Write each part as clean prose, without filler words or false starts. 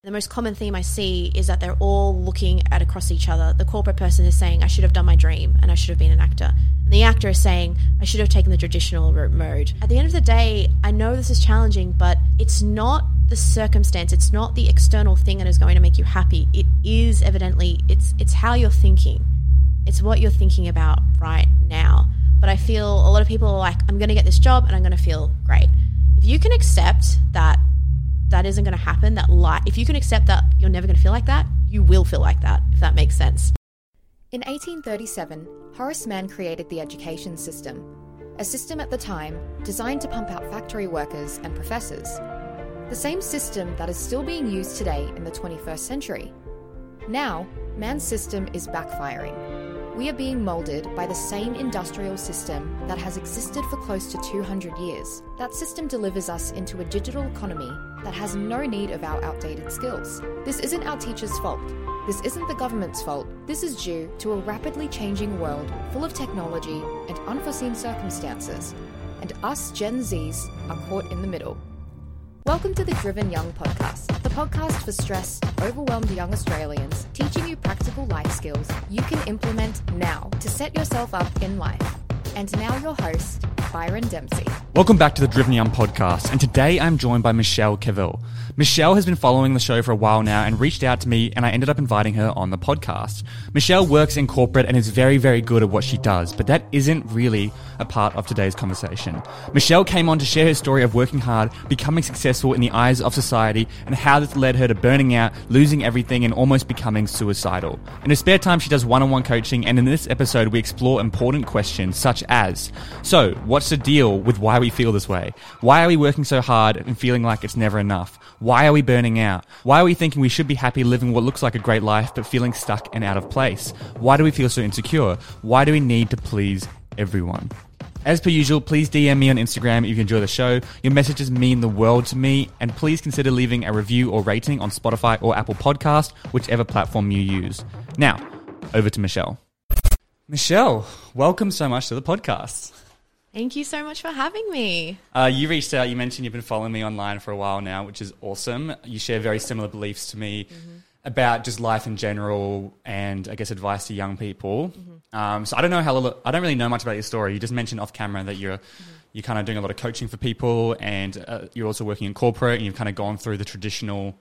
The most common theme I see is that they're all looking at across each other. The corporate person is saying, I should have done my dream and I should have been an actor. And the actor is saying, I should have taken the traditional route mode. At the end of the day, I know this is challenging, but it's not the circumstance. It's not the external thing that is going to make you happy. It is evidently, it's how you're thinking. It's what you're thinking about right now. But I feel a lot of people are like, I'm going to get this job and I'm going to feel great. If you can accept that isn't going to happen, if you can accept that you're never going to feel like that, you will feel like that, if that makes sense. In 1837, Horace Mann created the education system, a system at the time designed to pump out factory workers and professors. The same system that is still being used today in the 21st century. Now, Mann's system is backfiring. We are being moulded by the same industrial system that has existed for close to 200 years. That system delivers us into a digital economy that has no need of our outdated skills. This isn't our teachers' fault. This isn't the government's fault. This is due to a rapidly changing world full of technology and unforeseen circumstances. And us Gen Zs are caught in the middle. Welcome to the Driven Young Podcast, the podcast for stressed, overwhelmed young Australians, teaching you practical life skills you can implement now to set yourself up in life. And now your host, Byron Dempsey. Welcome back to the Driven Young Podcast, and today I'm joined by Michelle Cavill. Michelle has been following the show for a while now and reached out to me, and I ended up inviting her on the podcast. Michelle works in corporate and is very, very good at what she does, but that isn't really a part of today's conversation. Michelle came on to share her story of working hard, becoming successful in the eyes of society, and how this led her to burning out, losing everything, and almost becoming suicidal. In her spare time, she does one-on-one coaching, and in this episode, we explore important questions such as, so, what's the deal with why we feel this way? Why are we working so hard and feeling like it's never enough? Why are we burning out? Why are we thinking we should be happy living what looks like a great life but feeling stuck and out of place? Why do we feel so insecure? Why do we need to please everyone? As per usual, please DM me on Instagram if you enjoy the show. Your messages mean the world to me, and please consider leaving a review or rating on Spotify or Apple Podcast, whichever platform you use. Now, over to Michelle. Michelle, welcome so much to the podcast. Thank you so much for having me. You reached out, you mentioned you've been following me online for a while now, which is awesome. You share very similar beliefs to me about just life in general and I guess advice to young people. So I don't really know much about your story. You just mentioned off camera that you're kind of doing a lot of coaching for people, and you're also working in corporate, and you've kind of gone through the traditional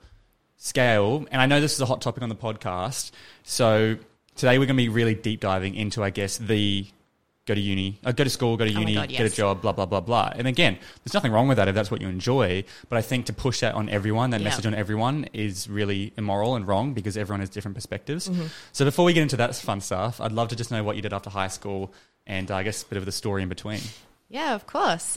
scale. And I know this is a hot topic on the podcast. So today we're going to be really deep diving into, I guess, the go to school, get a job, blah, blah, blah, blah. And again, there's nothing wrong with that if that's what you enjoy. But I think to push that on everyone, message on everyone is really immoral and wrong because everyone has different perspectives. So before we get into that fun stuff, I'd love to just know what you did after high school and I guess a bit of the story in between. Yeah, of course.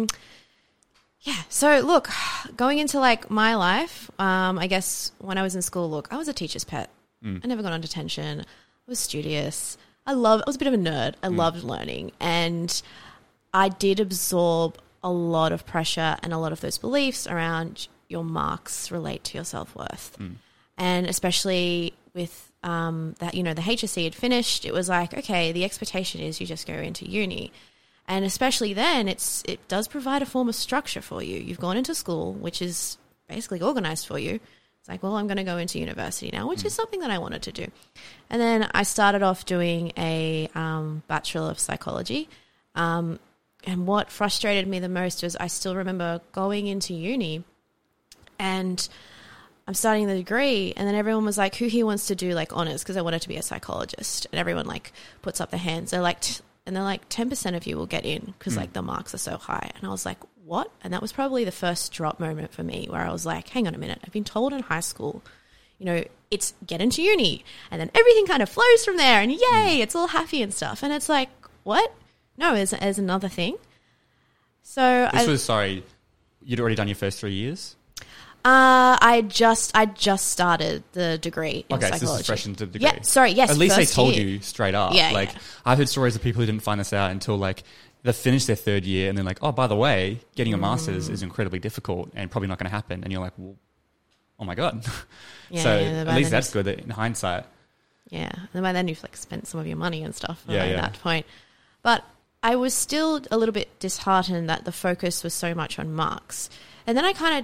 So look, going into like my life, I guess when I was in school, look, I was a teacher's pet. I never got on detention. I was studious. I was a bit of a nerd. I loved learning, and I did absorb a lot of pressure and a lot of those beliefs around your marks relate to your self-worth. And especially with that, the HSC had finished, it was like, okay, the expectation is you just go into uni. And especially then, it does provide a form of structure for you. You've gone into school, which is basically organized for you. It's like, well, I'm going to go into university now, which is something that I wanted to do. And then I started off doing a Bachelor of Psychology. And what frustrated me the most was I still remember going into uni and I'm starting the degree, and then everyone was like, who here wants to do like honors? Because I wanted to be a psychologist. And everyone like puts up their hands. They're like, 10% of you will get in because like the marks are so high. And I was like, what? And that was probably the first drop moment for me where I was like, hang on a minute. I've been told in high school, it's get into uni and then everything kind of flows from there and yay, it's all happy and stuff. And it's like, what? No, there's another thing. So you'd already done your first 3 years? I just started the degree in psychology. So this is fresh into the degree. Yeah, sorry, yes. At least they told you straight up. Yeah. I've heard stories of people who didn't find this out until like they finished their third year and they're like, oh, by the way, getting a master's is incredibly difficult and probably not going to happen. And you're like, well, oh my God. At least that's good in hindsight. Yeah. And by then you've like spent some of your money and stuff at that point. But I was still a little bit disheartened that the focus was so much on marks. And then I kind of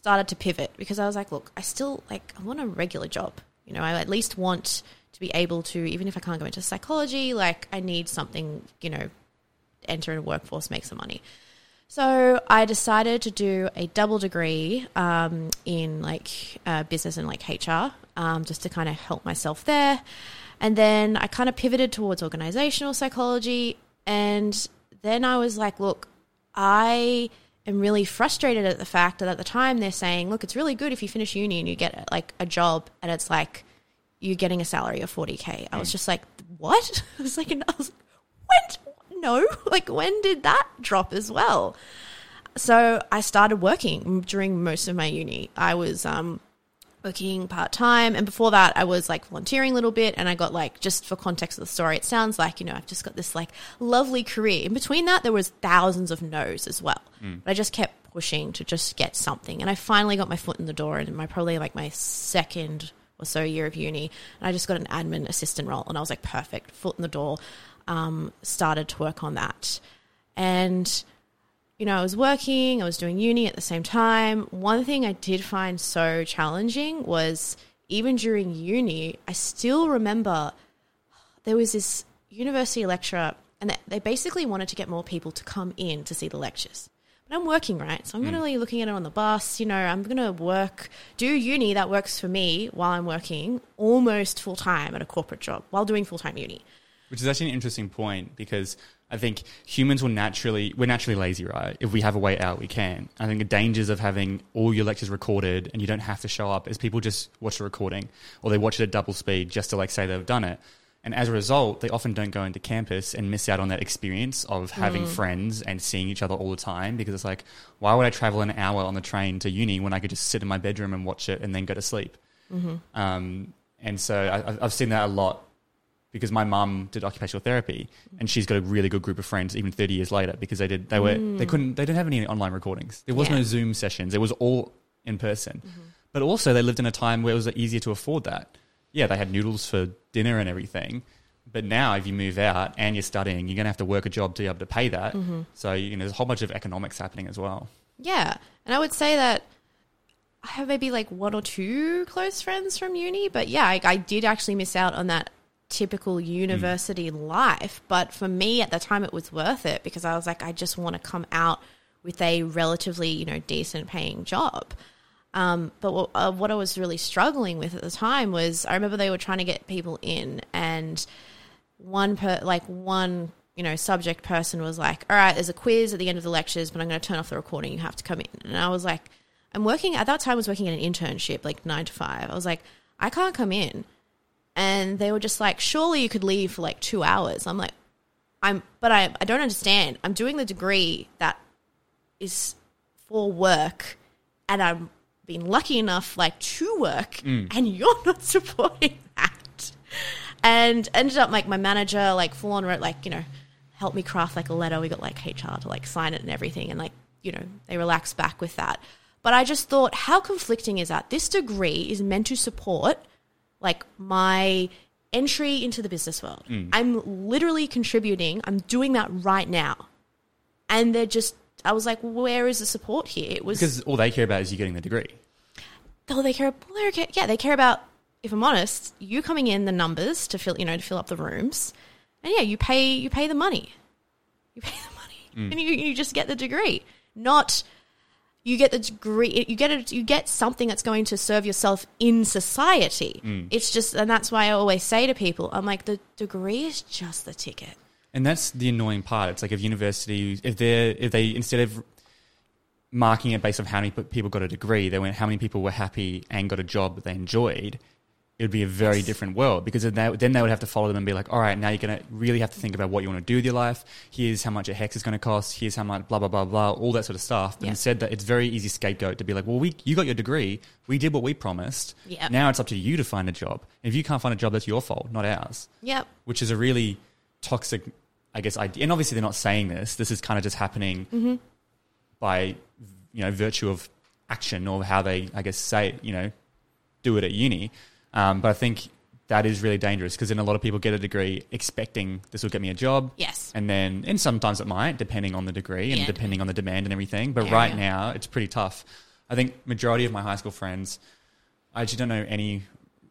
started to pivot because I was like, look, I still I want a regular job. You know, I at least want to be able to, even if I can't go into psychology, like I need something, you know, enter in a workforce, make some money. So I decided to do a double degree in business and HR, just to kind of help myself there. And then I kind of pivoted towards organizational psychology. And then I was like, look, I am really frustrated at the fact that at the time they're saying, look, it's really good if you finish uni and you get like a job and it's like you're getting a salary of 40K. I was just like, what? I was like, when did that drop as well? So I started working during most of my uni. I was working part-time, and before that I was like volunteering a little bit, and I got like, just for context of the story, it sounds like, you know, I've just got this like lovely career. In between that there was thousands of no's as well. But I just kept pushing to just get something, and I finally got my foot in the door in my second or so year of uni, and I just got an admin assistant role, and I was like, perfect, foot in the door. Started to work on that. And, you know, I was working, I was doing uni at the same time. One thing I did find so challenging was even during uni, I still remember there was this university lecturer, and they basically wanted to get more people to come in to see the lectures. But I'm working, right? So I'm going to be looking at it on the bus. You know, I'm going to do uni that works for me while I'm working almost full-time at a corporate job while doing full-time uni. Which is actually an interesting point, because I think humans we're naturally lazy, right? If we have a way out, we can. I think the dangers of having all your lectures recorded and you don't have to show up is people just watch the recording, or they watch it at double speed just to like say they've done it. And as a result, they often don't go into campus and miss out on that experience of having friends and seeing each other all the time, because it's like, why would I travel an hour on the train to uni when I could just sit in my bedroom and watch it and then go to sleep? And so I've seen that a lot, because my mum did occupational therapy, and she's got a really good group of friends even 30 years later, because they didn't have any online recordings. There was no Zoom sessions. It was all in person. But also they lived in a time where it was easier to afford that. Yeah, they had noodles for dinner and everything. But now if you move out and you're studying, you're going to have to work a job to be able to pay that. So, you know, there's a whole bunch of economics happening as well. Yeah. And I would say that I have maybe like one or two close friends from uni. But yeah, I did actually miss out on that typical university life. But for me at the time, it was worth it, because I was like, I just want to come out with a relatively, you know, decent paying job. But what I was really struggling with at the time was, I remember they were trying to get people in, and one you know, subject person was like, all right, there's a quiz at the end of the lectures, but I'm going to turn off the recording. You have to come in. And I was like, at that time I was working in an internship, like 9 to 5. I was like, I can't come in. And they were just like, surely you could leave for like 2 hours. I'm like, I don't understand. I'm doing the degree that is for work, and I'm being lucky enough like to work, and you're not supporting that. And ended up like my manager like full on wrote like, you know, helped me craft like a letter. We got like HR to like sign it and everything, and like, you know, they relaxed back with that. But I just thought, how conflicting is that? This degree is meant to support like my entry into the business world. I'm literally contributing. I'm doing that right now. And I was like, where is the support here? It was because all they care about is you getting the degree. They care about, if I'm honest, you coming in, the numbers to fill up the rooms. And yeah, you pay the money. And you just get the degree. Not you get the degree, you get something that's going to serve yourself in society. It's just, and that's why I always say to people, I'm like, the degree is just the ticket. And that's the annoying part. It's like if university, if they instead of marking it based on how many people got a degree, they went how many people were happy and got a job that they enjoyed, it would be a very different world, because then they would have to follow them and be like, all right, now you're going to really have to think about what you want to do with your life. Here's how much a HECS is going to cost. Here's how much blah, blah, blah, blah, all that sort of stuff. But instead, that it's very easy scapegoat to be like, well, you got your degree. We did what we promised. Yep. Now it's up to you to find a job. If you can't find a job, that's your fault, not ours. Yep. Which is a really toxic, I guess, idea. And obviously they're not saying this. This is kind of just happening by, you know, virtue of action, or how they, I guess, say, you know, do it at uni. But I think that is really dangerous, because then a lot of people get a degree expecting this will get me a job. Yes. And sometimes it might, depending on the degree and depending on the demand and everything. But right now, it's pretty tough. I think majority of my high school friends, I actually don't know any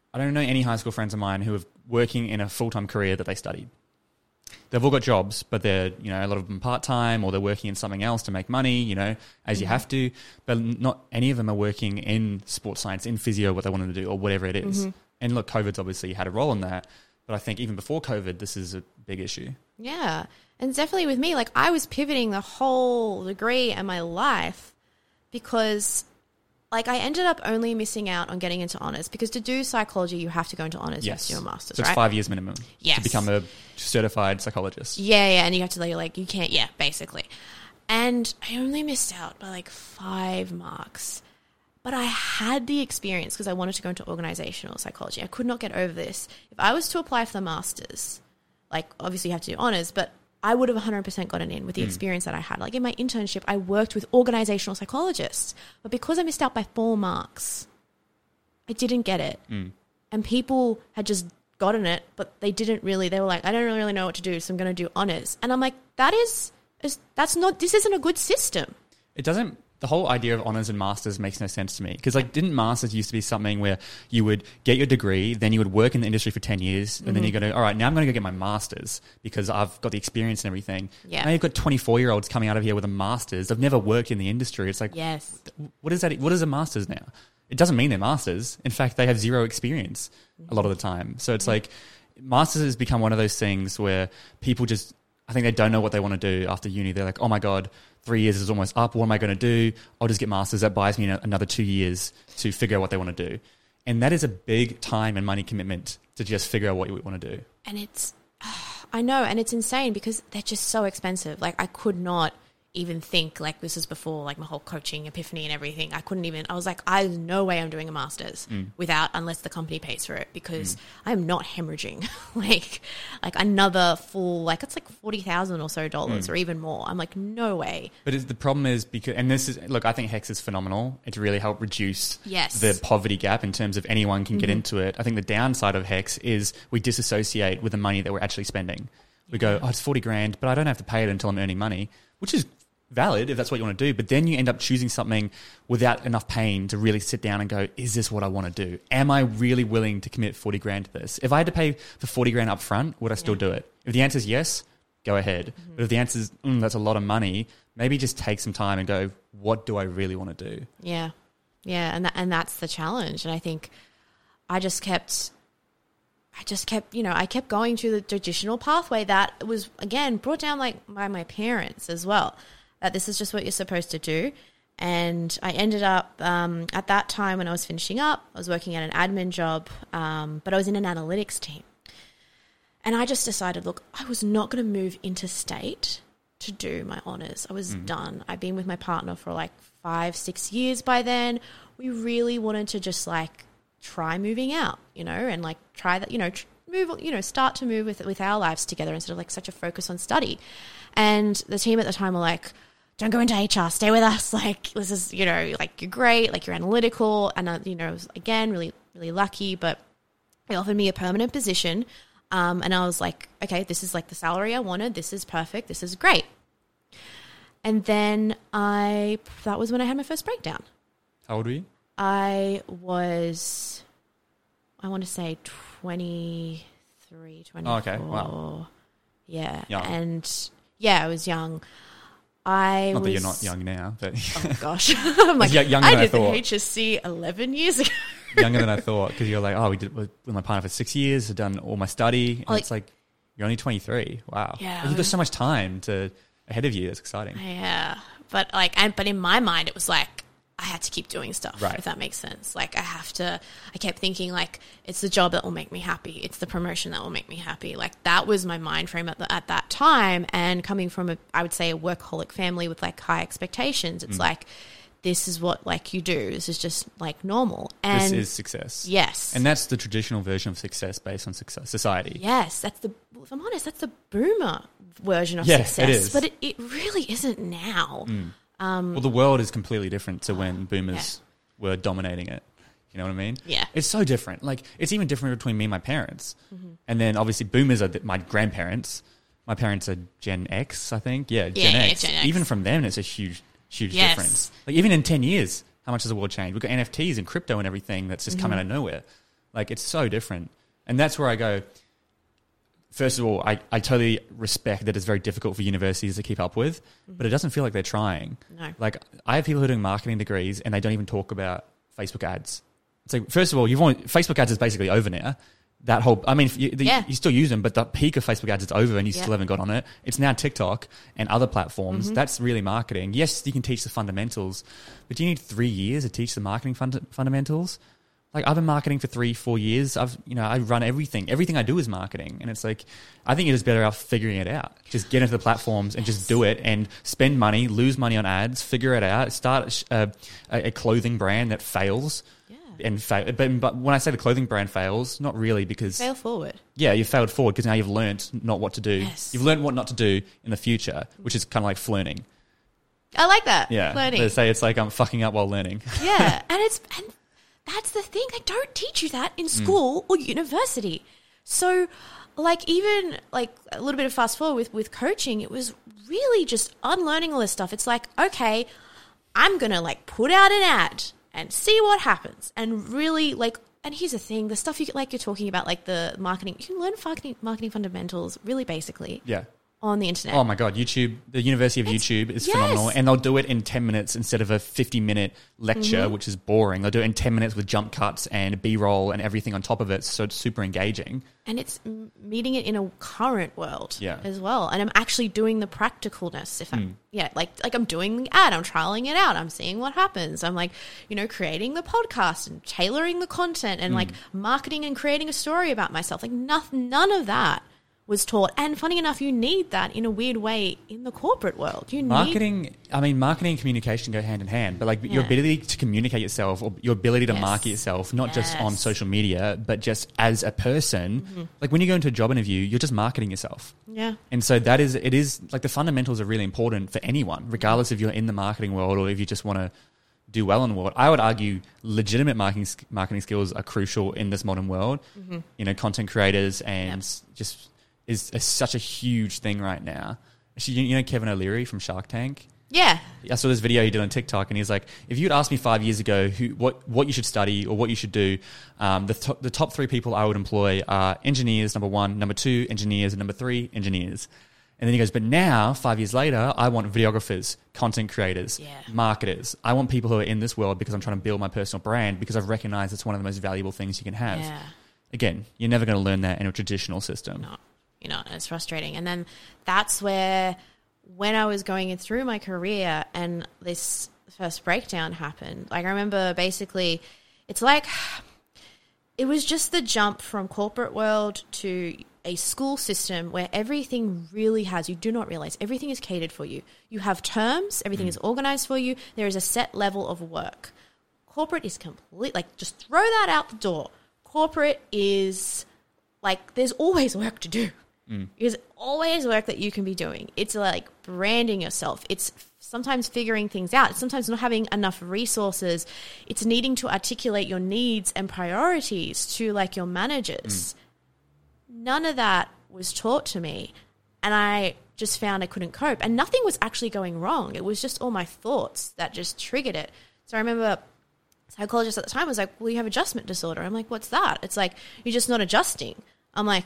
high school friends of mine who are working in a full-time career that they studied. They've all got jobs, but they're, you know, a lot of them part-time, or they're working in something else to make money, you know, as you have to. But not any of them are working in sports science, in physio, what they wanted to do, or whatever it is. And look, COVID's obviously had a role in that. But I think even before COVID, this is a big issue. Yeah. And definitely with me, like I was pivoting the whole degree and my life because like I ended up only missing out on getting into honours, because to do psychology, you have to go into honours. You have to do a master's, so it's right? 5 years minimum Yes. to become a certified psychologist. Yeah. And you have to like, you can't, basically. And I only missed out by like 5 marks. But I had the experience because I wanted to go into organisational psychology. I could not get over this. If I was to apply for the master's, like obviously you have to do honours, but I would have 100% gotten in with the experience that I had. Like in my internship, I worked with organisational psychologists. But because I missed out by 4 marks, I didn't get it. And people had just gotten it, but they didn't really. They were like, I don't really know what to do, so I'm going to do honours. And I'm like, this isn't a good system. It doesn't. The whole idea of honours and masters makes no sense to me, because like, didn't masters used to be something where you would get your degree, then you would work in the industry for 10 years, and then you go to, all right, now I'm going to go get my masters because I've got the experience and everything. Yeah. Now you've got 24-year-olds coming out of here with a masters. They've never worked in the industry. It's like, Yes. what is that? What is a masters now? It doesn't mean they're masters. In fact, they have zero experience a lot of the time. So it's like, masters has become one of those things where people just, I think they don't know what they want to do after uni. They're like, oh my God, 3 years is almost up. What am I going to do? I'll just get masters. That buys me another 2 years to figure out what they want to do. And that is a big time and money commitment to just figure out what you want to do. And it's, I know, and it's insane because they're just so expensive. Like I could not even think, like this is before like my whole coaching epiphany and everything. I was like, there's no way I'm doing a master's unless the company pays for it, because I'm not hemorrhaging like another full, like it's like $40,000 or so or even more. I'm like, no way. But the problem is because, and this is, look, I think HEX is phenomenal. It's really helped reduce the poverty gap in terms of anyone can get into it. I think the downside of HEX is we disassociate with the money that we're actually spending. We go, it's 40 grand, but I don't have to pay it until I'm earning money, which is valid if that's what you want to do. But then you end up choosing something without enough pain to really sit down and go, is this what I want to do? Am I really willing to commit 40 grand to this? If I had to pay for 40 grand up front, would I still do it? If the answer is yes, go ahead. But if the answer is, that's a lot of money, maybe just take some time and go, what do I really want to do? Yeah. Yeah. And that's the challenge. And I think I kept going through the traditional pathway that was, again, brought down like by my parents as well, that this is just what you're supposed to do. And I ended up, at that time when I was finishing up, I was working at an admin job, but I was in an analytics team. And I just decided, look, I was not going to move interstate to do my honours. I was done. I'd been with my partner for like 5-6 years by then. We really wanted to just like try moving out, and like try that, start to move with our lives together instead of like such a focus on study. And the team at the time were like, don't go into HR, stay with us. Like, this is, like you're great, like you're analytical. And, I was, again, really, really lucky, but they offered me a permanent position. And I was like, okay, this is like the salary I wanted. This is perfect. This is great. And then that was when I had my first breakdown. How old were you? I was, I want to say 23, 24. Oh, okay. Wow. Yeah. Young. And yeah, I was young. Not that you're not young now, but oh gosh, I'm like, younger I than I did the thought. HSC 11 years ago. Younger than I thought, because you're like, we did with my partner for 6 years, I've done all my study, and it's like, you're only 23. Wow. Yeah. You've got so much time ahead of you. That's exciting. Yeah. But but in my mind, it was like, I had to keep doing stuff, if that makes sense. Like I kept thinking like, it's the job that will make me happy. It's the promotion that will make me happy. Like that was my mind frame at that time. And coming from I would say a workaholic family with like high expectations, it's like, this is what like you do. This is just like normal. And this is success. Yes. And that's the traditional version of success based on society. Yes. If I'm honest, that's the boomer version of success. It is. But it really isn't now. Well, the world is completely different to when boomers were dominating it. You know what I mean? Yeah. It's so different. Like, it's even different between me and my parents. And then, obviously, boomers are my grandparents. My parents are Gen X, I think. Yeah, Gen X. Gen X. Even from them, it's a huge difference. Like, even in 10 years, how much has the world changed? We've got NFTs and crypto and everything that's just come out of nowhere. Like, it's so different. And that's where I go, first of all, I totally respect that it's very difficult for universities to keep up with, but it doesn't feel like they're trying. No. Like, I have people who are doing marketing degrees and they don't even talk about Facebook ads. It's like, first of all, Facebook ads is basically over now. That whole, I mean, you still use them, but the peak of Facebook ads is over and you still haven't got on it. It's now TikTok and other platforms. That's really marketing. Yes, you can teach the fundamentals, but do you need 3 years to teach the marketing fundamentals? Like, I've been marketing for 3-4 years. I run everything. Everything I do is marketing. And it's like, I think you're just better off figuring it out. Just get into the platforms and just do it and spend money, lose money on ads, figure it out, start a clothing brand that fails. And but when I say the clothing brand fails, not really, because fail forward. Yeah, you failed forward because now you've learned not what to do. Yes. You've learned what not to do in the future, which is kind of like flirting. I like that. Yeah, flirting. They say it's like I'm fucking up while learning. Yeah, and that's the thing. They don't teach you that in school or university. So, like, even like a little bit of fast forward with coaching, it was really just unlearning all this stuff. It's like, okay, I'm gonna like put out an ad and see what happens. And really, like, and here's the thing, the stuff you're talking about, like the marketing, you can learn marketing fundamentals really basically on the internet. Oh my God, YouTube, the University of YouTube is phenomenal. And they'll do it in 10 minutes instead of a 50-minute lecture, which is boring. They'll do it in 10 minutes with jump cuts and B-roll and everything on top of it. So it's super engaging. And it's meeting it in a current world as well. And I'm actually doing the practicalness. If I'm, like I'm doing the ad, I'm trialing it out. I'm seeing what happens. I'm like, creating the podcast and tailoring the content and like marketing and creating a story about myself. Like none of that was taught. And funny enough, you need that in a weird way in the corporate world. Marketing and communication go hand in hand, but like your ability to communicate yourself or your ability to market yourself, not just on social media, but just as a person. Like when you go into a job interview, you're just marketing yourself. Yeah. And so it is like the fundamentals are really important for anyone, regardless if you're in the marketing world or if you just want to do well in the world. I would argue legitimate marketing skills are crucial in this modern world. Content creators and just is such a huge thing right now. Actually, Kevin O'Leary from Shark Tank? Yeah. I saw this video he did on TikTok, and he's like, if you'd asked me 5 years ago what you should study or what you should do, the top 3 people I would employ are engineers, number 1, number 2, engineers, and number 3, engineers. And then he goes, but now, 5 years later, I want videographers, content creators, marketers. I want people who are in this world because I'm trying to build my personal brand because I've recognized it's one of the most valuable things you can have. Yeah. Again, you're never going to learn that in a traditional system. No. And it's frustrating. And then that's where, when I was going through my career and this first breakdown happened, like I remember basically, it's like, it was just the jump from corporate world to a school system where everything really you do not realize, everything is catered for you. You have terms, everything is organized for you. There is a set level of work. Corporate is complete, like just throw that out the door. Corporate is like, there's always work to do. There's always work that you can be doing. It's like branding yourself. It's sometimes figuring things out. It's sometimes not having enough resources. It's needing to articulate your needs and priorities to like your managers. None of that was taught to me. And I just found I couldn't cope. And nothing was actually going wrong. It was just all my thoughts that just triggered it. So I remember psychologist at the time was like, well, you have adjustment disorder. I'm like, what's that? It's like, you're just not adjusting. I'm like,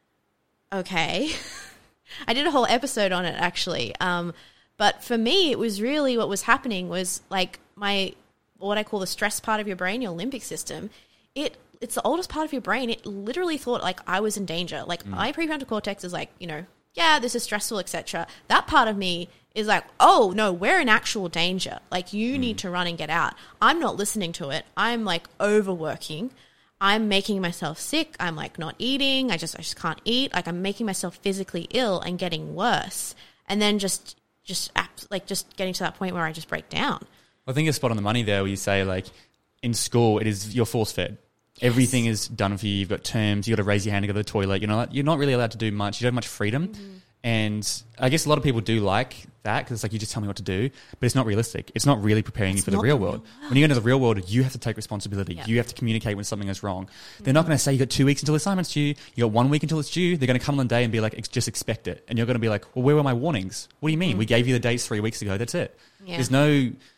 okay. I did a whole episode on it actually. But for me, it was really what was happening was like what I call the stress part of your brain, your limbic system. It's the oldest part of your brain. It literally thought like I was in danger. Like my prefrontal cortex is like, this is stressful, etc. That part of me is like, oh no, we're in actual danger. Like you need to run and get out. I'm not listening to it. I'm like overworking. I'm making myself sick. I'm like not eating. I just can't eat. Like I'm making myself physically ill and getting worse. And then just getting to that point where I just break down. I think you're spot on the money there where you say like in school, you're force fed. Yes. Everything is done for you. You've got terms. You've got to raise your hand to go to the toilet. You're not really allowed to do much. You don't have much freedom. And I guess a lot of people do like that because it's like, you just tell me what to do, but it's not realistic. It's not really preparing you for the real world. When you go into the real world, you have to take responsibility. Yep. You have to communicate when something is wrong. They're not going to say you got 2 weeks until the assignment's due. You got 1 week until it's due. They're going to come on the day and be like, just expect it. And you're going to be like, well, where were my warnings? What do you mean? We gave you the dates 3 weeks ago. That's it. Yeah.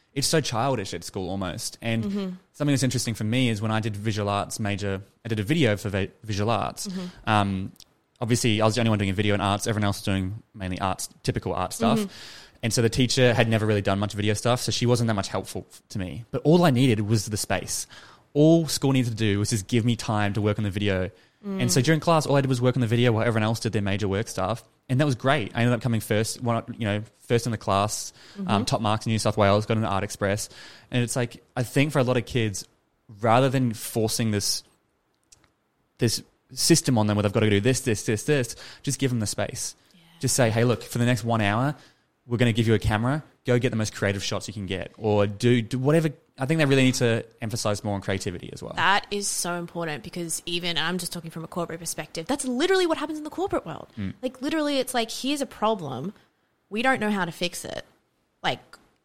it's so childish at school almost. And something that's interesting for me is when I did visual arts major, I did a video for visual arts. Obviously, I was the only one doing a video in arts. Everyone else was doing mainly arts, typical art stuff. And so the teacher had never really done much video stuff, so she wasn't that much helpful to me. But all I needed was the space. All school needed to do was just give me time to work on the video. And so during class, all I did was work on the video while everyone else did their major work stuff. And that was great. I ended up coming first, first in the class, top marks in New South Wales, got an Art Express. And it's like, I think for a lot of kids, rather than forcing this system on them where they've got to do this, just give them the space. Yeah. Just say, hey, look, for the next 1 hour, we're going to give you a camera, go get the most creative shots you can get, or do whatever. I think they really need to emphasize more on creativity as well. That is so important because I'm just talking from a corporate perspective, that's literally what happens in the corporate world. Like literally it's like, here's a problem. We don't know how to fix it. Like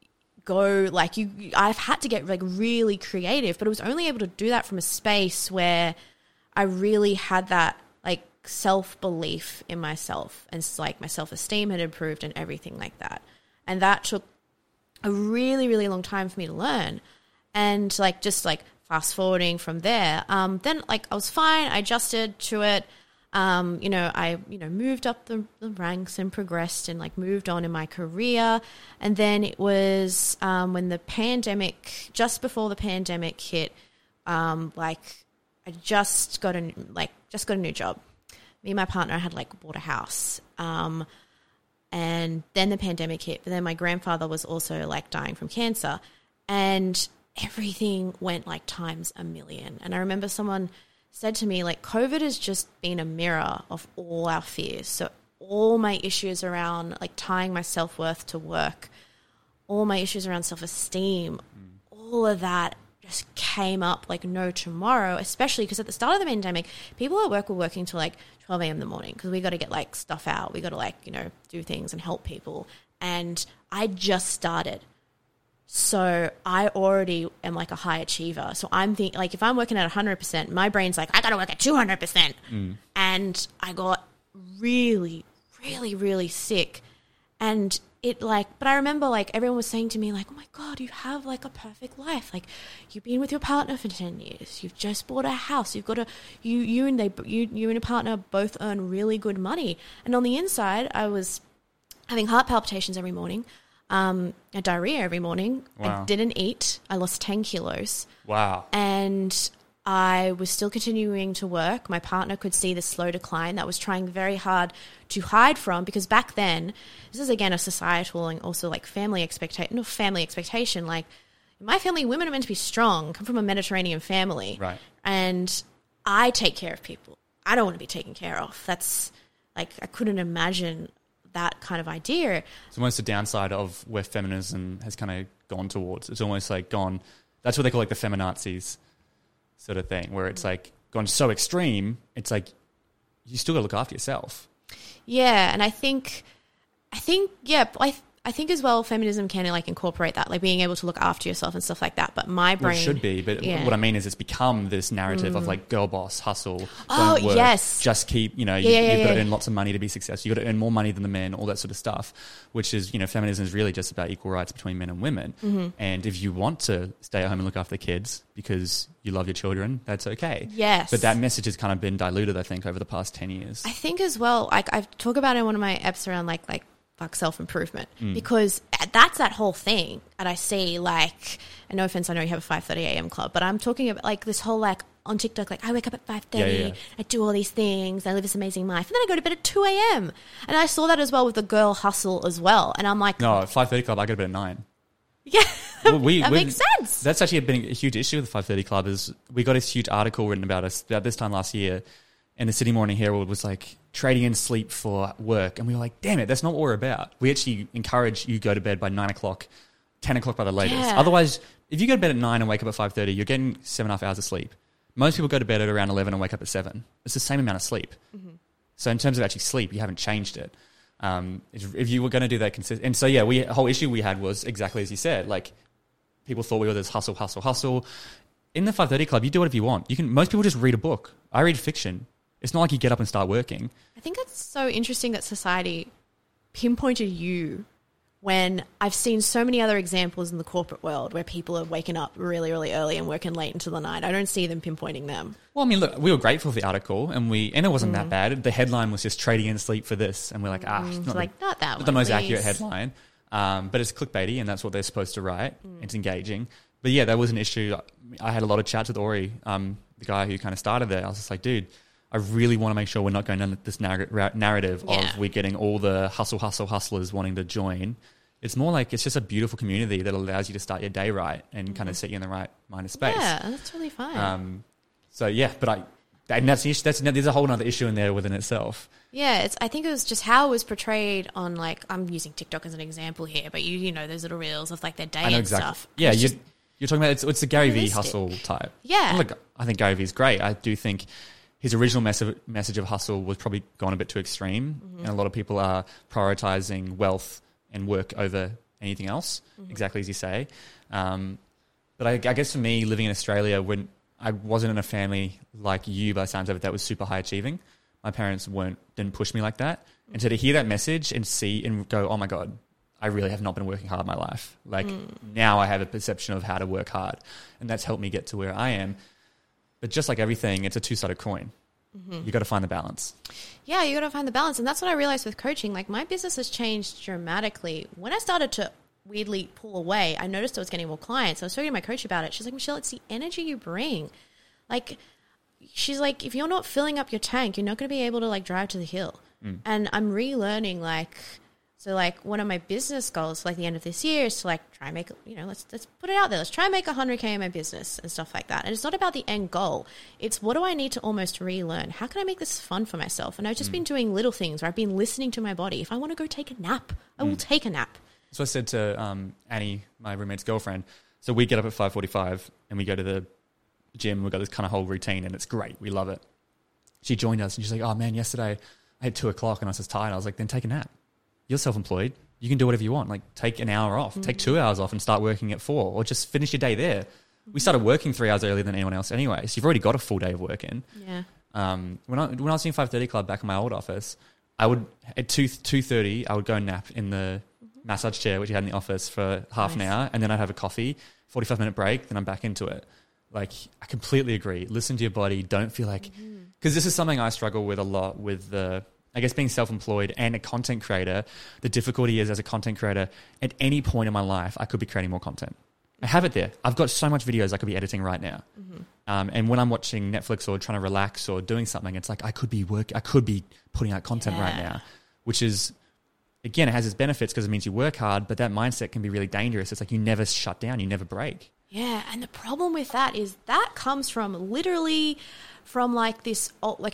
I've had to get like really creative, but I was only able to do that from a space where I really had that like self-belief in myself, and it's like my self-esteem had improved and everything like that. And that took a really, really long time for me to learn. And like, just like fast forwarding from there, then like I was fine. I adjusted to it. I moved up the ranks and progressed and like moved on in my career. And then it was, when the pandemic, just before the pandemic hit, I just got a new job. Me and my partner had like bought a house. And then the pandemic hit. But then my grandfather was also like dying from cancer, and everything went like times a million. And I remember someone said to me, like, COVID has just been a mirror of all our fears. So all my issues around like tying my self-worth to work, all my issues around self-esteem, all of that just came up like no tomorrow, especially because at the start of the pandemic, people at work were working till like 12 a.m. in the morning because we got to get like stuff out. We got to like, do things and help people. And I just started. So I already am like a high achiever. So I'm thinking like, if I'm working at 100%, my brain's like, I got to work at 200%. And I got really, really, really sick. And but I remember like everyone was saying to me like, oh my God, you have like a perfect life. Like you've been with your partner for 10 years. You've just bought a house. You've got you and your partner both earn really good money. And on the inside, I was having heart palpitations every morning, a diarrhea every morning. Wow. I didn't eat. I lost 10 kilos. Wow. And I was still continuing to work. My partner could see the slow decline that I was trying very hard to hide from, because back then, this is again a societal and also like family expectation. Like in my family, women are meant to be strong, come from a Mediterranean family. Right. And I take care of people. I don't want to be taken care of. That's like, I couldn't imagine that kind of idea. It's almost a downside of where feminism has kind of gone towards. It's almost like gone, that's what they call like the feminazis sort of thing, where it's like gone so extreme, it's like you still got to look after yourself. Yeah, and I think as well, feminism can like incorporate that, like being able to look after yourself and stuff like that. But my brain... Well, it should be, but yeah. What I mean is it's become this narrative of like girl boss, hustle, oh, don't work, yes. just keep, you've got to earn lots of money to be successful. You've got to earn more money than the men, all that sort of stuff, which is, feminism is really just about equal rights between men and women. Mm-hmm. And if you want to stay at home and look after the kids because you love your children, that's okay. Yes. But that message has kind of been diluted, I think, over the past 10 years. I think as well, like I talk about in one of my eps around like self-improvement, because that's that whole thing. And I see like, and no offense, I know you have a 5:30 a.m. club, but I'm talking about like this whole like on TikTok, like I wake up at 5:30, I do all these things, I live this amazing life, and then I go to bed at 2 a.m. And I saw that as well with the girl hustle as well. And I'm like, no, 5:30 club, I go to bed at 9. Yeah, well, that makes sense. That's actually been a huge issue with the 5:30 club. Is we got a huge article written about us about this time last year, and the Sydney Morning Herald was like trading in sleep for work, and we were like, damn it, that's not what we're about. We actually encourage you go to bed by 9 o'clock, 10 o'clock by the latest. Yeah. Otherwise, if you go to bed at 9 and wake up at 5:30, you're getting 7.5 hours of sleep. Most people go to bed at around 11 and wake up at 7. It's the same amount of sleep. Mm-hmm. So in terms of actually sleep, you haven't changed it. If you were going to do that consistent, and so yeah, the whole issue we had was exactly as you said. Like people thought we were this hustle. In the 5:30 club, you do whatever you want. Most people just read a book. I read fiction. It's not like you get up and start working. I think it's so interesting that society pinpointed you when I've seen so many other examples in the corporate world where people are waking up really, really early and working late into the night. I don't see them pinpointing them. Well, I mean, look, we were grateful for the article, and it wasn't that bad. The headline was just trading in sleep for this, and we're like, not that the most accurate headline. But it's clickbaity, and that's what they're supposed to write. It's engaging. But yeah, that was an issue. I had a lot of chats with Ori, the guy who kind of started there. I was just like, dude, I really want to make sure we're not going down this narrative of we're getting all the hustlers wanting to join. It's more like it's just a beautiful community that allows you to start your day right and kind of set you in the right mind of space. Yeah, that's really fine. So yeah, but there's a whole other issue in there within itself. Yeah, I think it was just how it was portrayed on, like, I'm using TikTok as an example here, but you know those little reels of like their day and stuff. Yeah, you're talking about it's the Gary Vee hustle type. Yeah. And look, I think Gary Vee's great. I do think his original message of hustle was probably gone a bit too extreme, and a lot of people are prioritizing wealth and work over anything else, exactly as you say. But I guess for me, living in Australia, when I wasn't in a family like you, by the sounds of it, that was super high achieving. My parents didn't push me like that. And so to hear that message and see and go, oh my God, I really have not been working hard in my life. Like now I have a perception of how to work hard, and that's helped me get to where I am. But just like everything, it's a two-sided coin. You got to find the balance. Yeah, you got to find the balance. And that's what I realized with coaching. Like, my business has changed dramatically. When I started to weirdly pull away, I noticed I was getting more clients. I was talking to my coach about it. She's like, Michelle, it's the energy you bring. Like, she's like, if you're not filling up your tank, you're not going to be able to, like, drive to the hill. And I'm relearning, like, so, like, one of my business goals for, like, the end of this year is to, like, try and make, let's put it out there. Let's try and make 100K in my business and stuff like that. And it's not about the end goal. It's what do I need to almost relearn? How can I make this fun for myself? And I've just been doing little things where I've been listening to my body. If I want to go take a nap, I will take a nap. So I said to Annie, my roommate's girlfriend, so we get up at 5:45 and we go to the gym. We've got this kind of whole routine and it's great. We love it. She joined us and she's like, oh man, yesterday I had 2:00 and I was just tired. I was like, then take a nap. You're self-employed. You can do whatever you want. Like, take an hour off, take 2 hours off and start working at 4, or just finish your day there. We started working 3 hours earlier than anyone else anyway. So you've already got a full day of work in. Yeah. When I was doing 5:30 Club back in my old office, I would, at 2:30, I would go nap in the massage chair, which you had in the office, for half an hour. And then I'd have a coffee, 45-minute break. Then I'm back into it. Like, I completely agree. Listen to your body. Don't feel like, because this is something I struggle with a lot with I guess being self-employed and a content creator. The difficulty is, as a content creator, at any point in my life, I could be creating more content. I have it there. I've got so much videos I could be editing right now. And when I'm watching Netflix or trying to relax or doing something, it's like I could be putting out content right now, which is, again, it has its benefits because it means you work hard, but that mindset can be really dangerous. It's like you never shut down, you never break. Yeah, and the problem with that is that comes from literally from like this,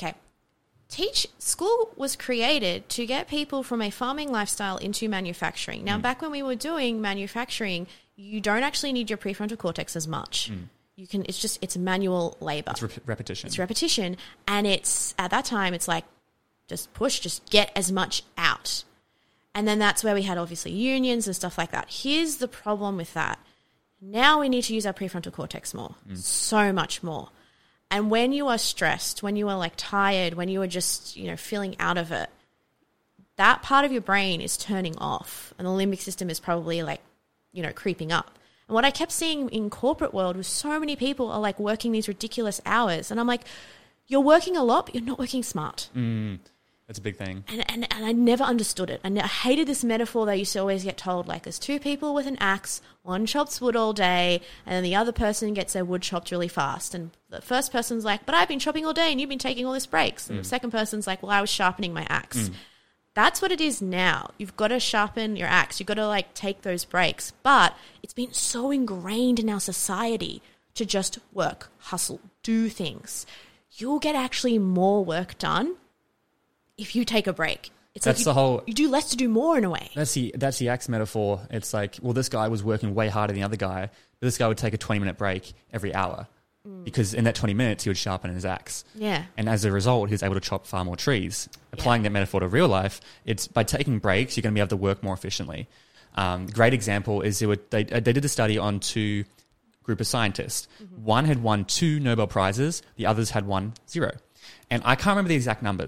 school was created to get people from a farming lifestyle into manufacturing. Now, back when we were doing manufacturing, you don't actually need your prefrontal cortex as much. It's manual labor. It's repetition. It's repetition. And it's, at that time, it's like, just push, just get as much out. And then that's where we had obviously unions and stuff like that. Here's the problem with that. Now we need to use our prefrontal cortex more, so much more. And when you are stressed, when you are like tired, when you are just, feeling out of it, that part of your brain is turning off and the limbic system is probably like, creeping up. And what I kept seeing in corporate world was so many people are like working these ridiculous hours. And I'm like, you're working a lot, but you're not working smart. That's a big thing. And I never understood it. I hated this metaphor that I used to always get told, like, there's two people with an axe, one chops wood all day, and then the other person gets their wood chopped really fast. And the first person's like, but I've been chopping all day and you've been taking all this breaks. And the second person's like, well, I was sharpening my axe. That's what it is now. You've got to sharpen your axe. You've got to, like, take those breaks. But it's been so ingrained in our society to just work, hustle, do things. You'll get actually more work done if you take a break. It's that's like the whole. You do less to do more in a way. That's the axe metaphor. It's like, well, this guy was working way harder than the other guy, but this guy would take a 20-minute break every hour because in that 20 minutes he would sharpen his axe. Yeah. And as a result, he was able to chop far more trees. Applying that metaphor to real life, it's by taking breaks, you're going to be able to work more efficiently. Great example is they did a study on two group of scientists. One had won 2 Nobel Prizes, the others had won 0. And I can't remember the exact numbers,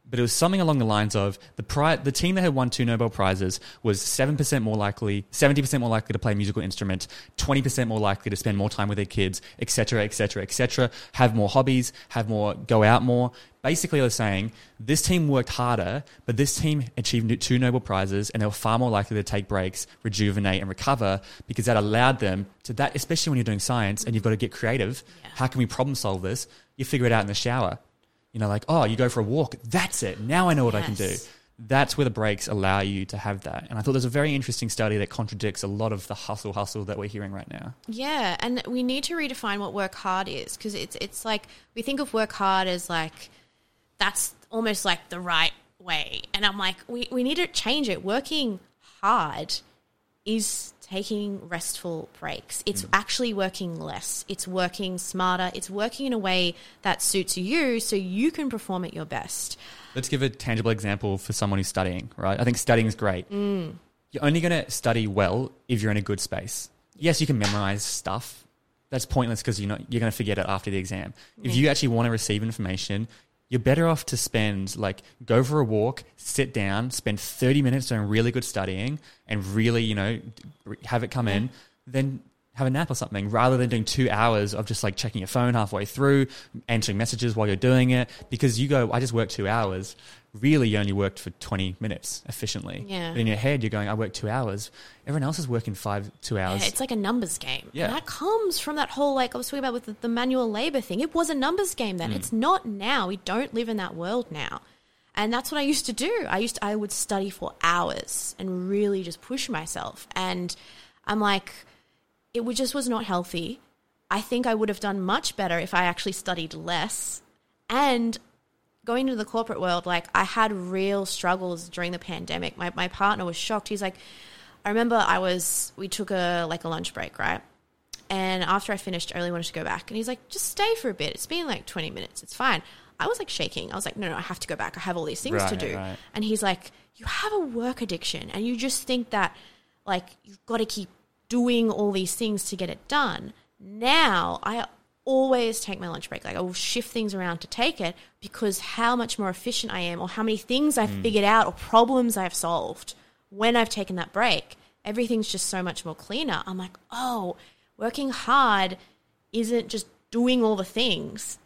but it was something along the lines of the team that had won 2 Nobel Prizes was 70% more likely to play a musical instrument, 20% more likely to spend more time with their kids, etc., etc., etc., have more hobbies, go out more. Basically, they're saying this team worked harder, but this team achieved 2 Nobel Prizes, and they were far more likely to take breaks, rejuvenate, and recover, because that allowed them to that, especially when you're doing science and you've got to get creative. Yeah. How can we problem solve this? You figure it out in the shower. You know, like, oh, you go for a walk. That's it. Now I know what I can do. That's where the breaks allow you to have that. And I thought there's a very interesting study that contradicts a lot of the hustle that we're hearing right now. Yeah, and we need to redefine what work hard is, because it's like we think of work hard as like that's almost like the right way. And I'm like, we need to change it. Working hard is taking restful breaks. It's actually working less. It's working smarter. It's working in a way that suits you so you can perform at your best. Let's give a tangible example for someone who's studying, right? I think studying is great. You're only going to study well if you're in a good space. Yes, you can memorize stuff. That's pointless because you're going to forget it after the exam. If you actually want to receive information, you're better off to go for a walk, sit down, spend 30 minutes doing really good studying and really, have it come in, then have a nap or something, rather than doing 2 hours of just like checking your phone halfway through, answering messages while you're doing it, because you go, I just worked 2 hours. Really, you only worked for 20 minutes efficiently. Yeah. But in your head, you're going, I worked 2 hours. Everyone else is working 2 hours. Yeah, it's like a numbers game. Yeah. And that comes from that whole, like I was talking about with the manual labor thing. It was a numbers game then. It's not now. We don't live in that world now. And that's what I used to do. I would study for hours and really just push myself. And I'm like, just was not healthy. I think I would have done much better if I actually studied less. And going into the corporate world, like I had real struggles during the pandemic. My partner was shocked. He's like, I remember we took a lunch break, right? And after I finished, I really wanted to go back. And he's like, just stay for a bit. It's been like 20 minutes. It's fine. I was like shaking. I was like, no, I have to go back. I have all these things to do. Right. And he's like, you have a work addiction and you just think that like you've got to keep doing all these things to get it done. Now I always take my lunch break. Like I will shift things around to take it, because how much more efficient I am, or how many things I've figured out or problems I've solved when I've taken that break, everything's just so much more cleaner. I'm like, oh, working hard isn't just doing all the things.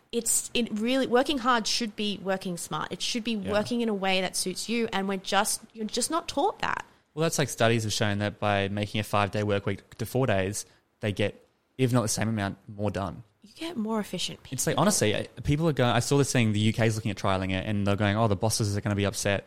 Working hard should be working smart. It should be working in a way that suits you, and you're just not taught that. Well, that's like studies have shown that by making a 5-day work week to 4 days, they get, if not the same amount, more done. You get more efficient people. It's like, honestly, people are going, I saw this thing, the UK is looking at trialing it, and they're going, oh, the bosses are going to be upset.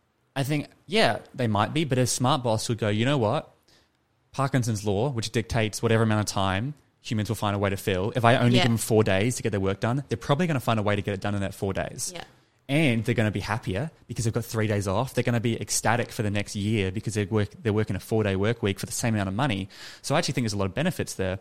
I think, yeah, they might be, but a smart boss would go, you know what? Parkinson's law, which dictates whatever amount of time humans will find a way to fill. If I only give them 4 days to get their work done, they're probably going to find a way to get it done in that 4 days. Yeah. And they're going to be happier because they've got 3 days off. They're going to be ecstatic for the next year because they're working a 4-day work week for the same amount of money. So I actually think there's a lot of benefits there.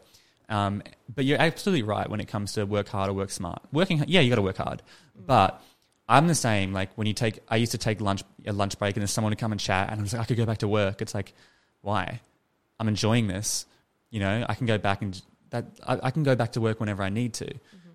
But you're absolutely right when it comes to work hard or work smart. You got to work hard. But I'm the same. Like I used to take a lunch break, and then someone would come and chat, and I was like, I could go back to work. It's like, why? I'm enjoying this. I can go back I can go back to work whenever I need to.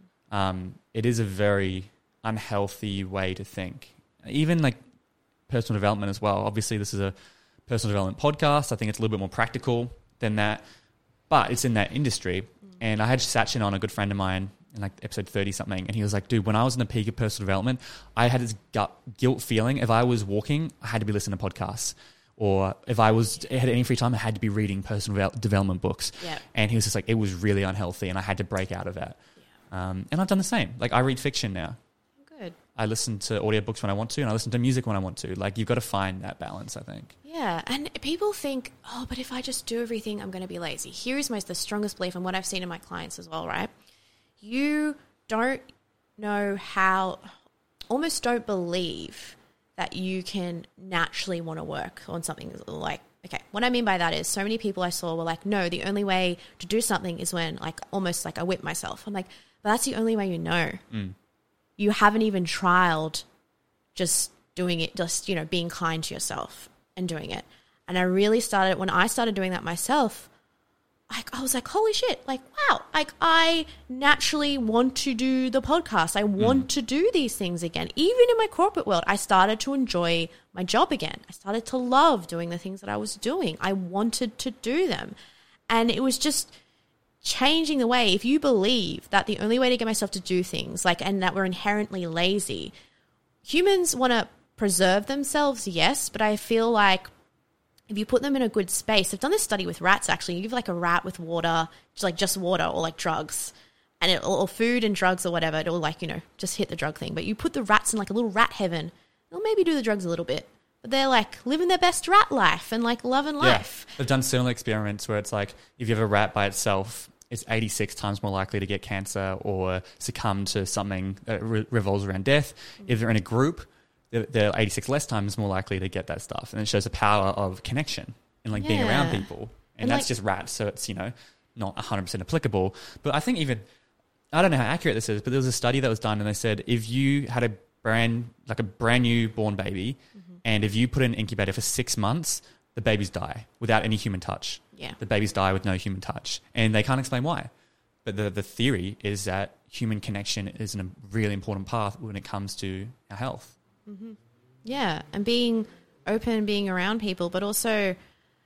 It is a very unhealthy way to think. Even like personal development as well. Obviously, this is a personal development podcast. I think it's a little bit more practical than that, but it's in that industry. And I had Sachin on, a good friend of mine, in like episode 30 something, and he was like, dude, when I was in the peak of personal development, I had this guilt feeling. If I was walking, I had to be listening to podcasts. Or if I had any free time, I had to be reading personal development books. Yeah. And he was just like, it was really unhealthy, and I had to break out of that. Yeah. And I've done the same. Like I read fiction now. Good. I listen to audiobooks when I want to, and I listen to music when I want to. Like you've got to find that balance, I think. Yeah, and people think, oh, but if I just do everything, I'm going to be lazy. Here is the strongest belief, and what I've seen in my clients as well, right? You don't know almost don't believe that you can naturally want to work on something. Like, okay, what I mean by that is so many people I saw were like, no, the only way to do something is when like almost like I whip myself. I'm like, but that's the only way you know. You haven't even trialed just doing it, just, being kind to yourself and doing it. And I really when I started doing that myself, I was like, holy shit, like, wow, like I naturally want to do the podcast. I want to do these things again. Even in my corporate world, I started to enjoy my job again. I started to love doing the things that I was doing. I wanted to do them. And it was just changing the way, if you believe that the only way to get myself to do things, like, and that we're inherently lazy, humans want to preserve themselves, yes, but I feel like if you put them in a good space, they've done this study with rats actually. You give like a rat with water, just water or like drugs, and or food and drugs or whatever, it'll like, just hit the drug thing. But you put the rats in like a little rat heaven, they'll maybe do the drugs a little bit, but they're like living their best rat life and like loving life. They've done similar experiments where it's like if you have a rat by itself, it's 86 times more likely to get cancer or succumb to something that revolves around death. If they're in a group, they're 86 less times more likely to get that stuff. And it shows the power of connection and like being around people. And that's like, just rats. So it's, not 100% applicable. But I think even, I don't know how accurate this is, but there was a study that was done and they said if you had a brand new born baby and if you put it in an incubator for 6 months, the babies die without any human touch. Yeah. The babies die with no human touch. And they can't explain why. But the theory is that human connection is a really important part when it comes to our health. Yeah, and being open, being around people, but also,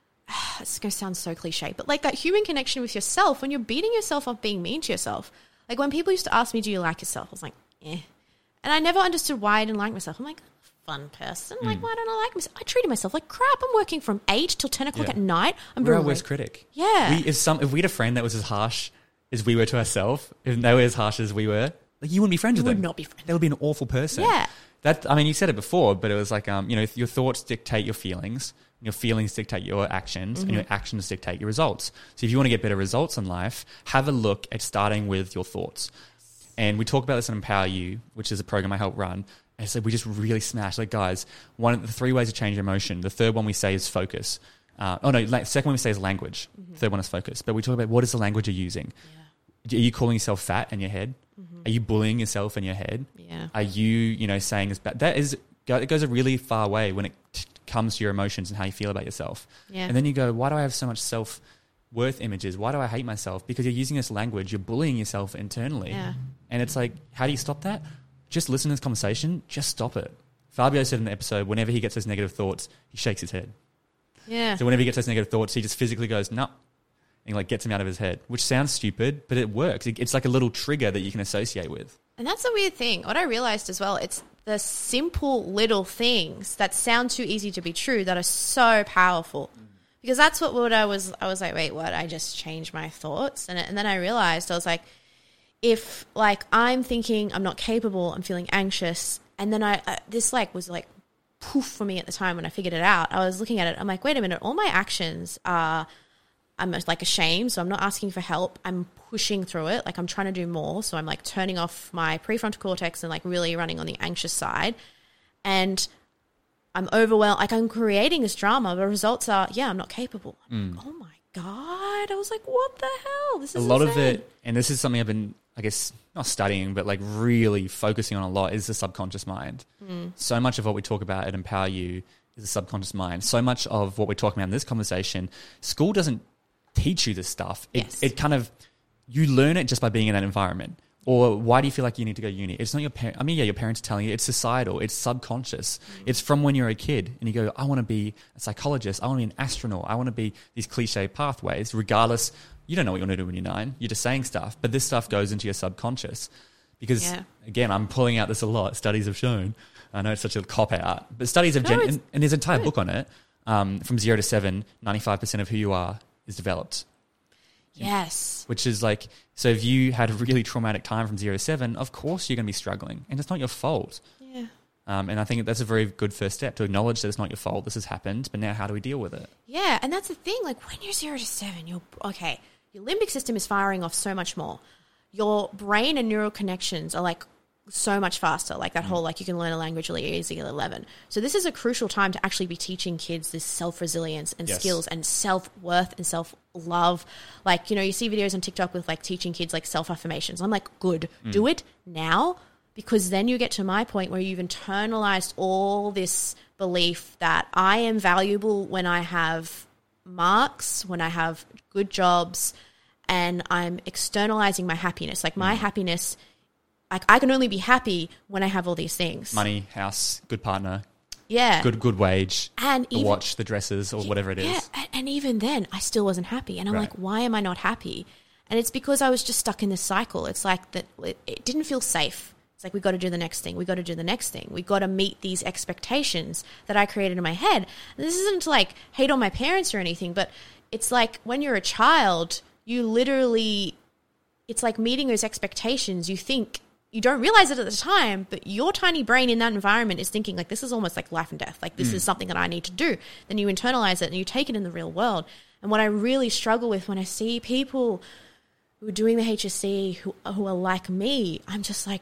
it's going to sound so cliche, but like that human connection with yourself when you're beating yourself up being mean to yourself. Like when people used to ask me, do you like yourself? I was like, eh. And I never understood why I didn't like myself. I'm like, I'm a fun person. Like, why don't I like myself? I treated myself like crap. I'm working from 8 till 10 o'clock at night. We're our worst critic. Yeah. If we had a friend that was as harsh as we were to ourselves, if they were as harsh as we were, like you wouldn't be friends with them. You would not be friends. They would be an awful person. Yeah. You said it before, but it was like, your thoughts dictate your feelings dictate your actions, and your actions dictate your results. So if you want to get better results in life, have a look at starting with your thoughts. And we talk about this in Empower You, which is a program I help run. And so we just really smash, like, guys, one of the 3 ways to change your emotion. The third one we say is focus. Second one we say is language. Third one is focus. But we talk about what is the language you're using. Yeah. Are you calling yourself fat in your head? Are you bullying yourself in your head? Yeah. Are you, saying it's bad? It goes a really far way when it comes to your emotions and how you feel about yourself. Yeah. And then you go, why do I have so much self-worth images? Why do I hate myself? Because you're using this language. You're bullying yourself internally. Yeah. And it's like, how do you stop that? Just listen to this conversation. Just stop it. Fabio said in the episode, whenever he gets those negative thoughts, he shakes his head. Yeah. So whenever he gets those negative thoughts, he just physically goes, no. And like gets him out of his head, which sounds stupid, but it works. It's like a little trigger that you can associate with. And that's a weird thing. What I realized as well, it's the simple little things that sound too easy to be true that are so powerful. Because that's what I was like, wait, what? I just changed my thoughts. And then I realized, I was like, if like I'm thinking I'm not capable, I'm feeling anxious. And then this like was like poof for me at the time when I figured it out. I was looking at it. I'm like, wait a minute, all my actions are, I'm like ashamed, so I'm not asking for help. I'm pushing through it. Like I'm trying to do more. So I'm like turning off my prefrontal cortex and like really running on the anxious side. And I'm overwhelmed. Like I'm creating this drama. The results are, I'm not capable. I'm like, oh my God. I was like, what the hell? This is a lot insane. of it. And this is something I've been, I guess, not studying, but like really focusing on a lot is the subconscious mind. So much of what we talk about at Empower You is the subconscious mind. So much of what we're talking about in this conversation, school doesn't teach you this stuff. It kind of, you learn it just by being in that environment. Or why do you feel like you need to go to uni? It's not your parents. Your parents are telling you. It's societal. It's subconscious. It's from when you're a kid and you go, I want to be a psychologist. I want to be an astronaut. I want to be these cliche pathways. Regardless, you don't know what you want to do when you're 9. You're just saying stuff. But this stuff goes into your subconscious. Because, again, I'm pulling out this a lot. Studies have shown. I know it's such a cop-out. But studies have... and there's an entire book on it. From 0 to 7, 95% of who you are is developed. Yes. Which is like, so if you had a really traumatic time from 0 to 7, of course you're going to be struggling. And it's not your fault. Yeah. And I think that's a very good first step to acknowledge that it's not your fault. This has happened. But now how do we deal with it? Yeah. And that's the thing. Like when you're 0 to 7, your limbic system is firing off so much more. Your brain and neural connections are like so much faster. Like that whole, like you can learn a language really easy at 11. So this is a crucial time to actually be teaching kids this self-resilience and skills and self-worth and self-love. Like, you see videos on TikTok with like teaching kids like self-affirmations. I'm like, good, do it now, because then you get to my point where you've internalized all this belief that I am valuable when I have marks, when I have good jobs, and I'm externalizing my happiness. Like my happiness, like I can only be happy when I have all these things. Money, house, good partner. Yeah. Good wage. And the watch, the dresses, or whatever it is. Yeah, and even then, I still wasn't happy. And I'm like, why am I not happy? And it's because I was just stuck in this cycle. It's like that it didn't feel safe. It's like, we got to do the next thing. We got to do the next thing. We got to meet these expectations that I created in my head. And this isn't to like hate on my parents or anything, but it's like when you're a child, you literally, it's like meeting those expectations. You think, you don't realize it at the time, but your tiny brain in that environment is thinking like, this is almost like life and death. Like this is something that I need to do. Then you internalize it and you take it in the real world. And what I really struggle with when I see people who are doing the HSC who are like me, I'm just like,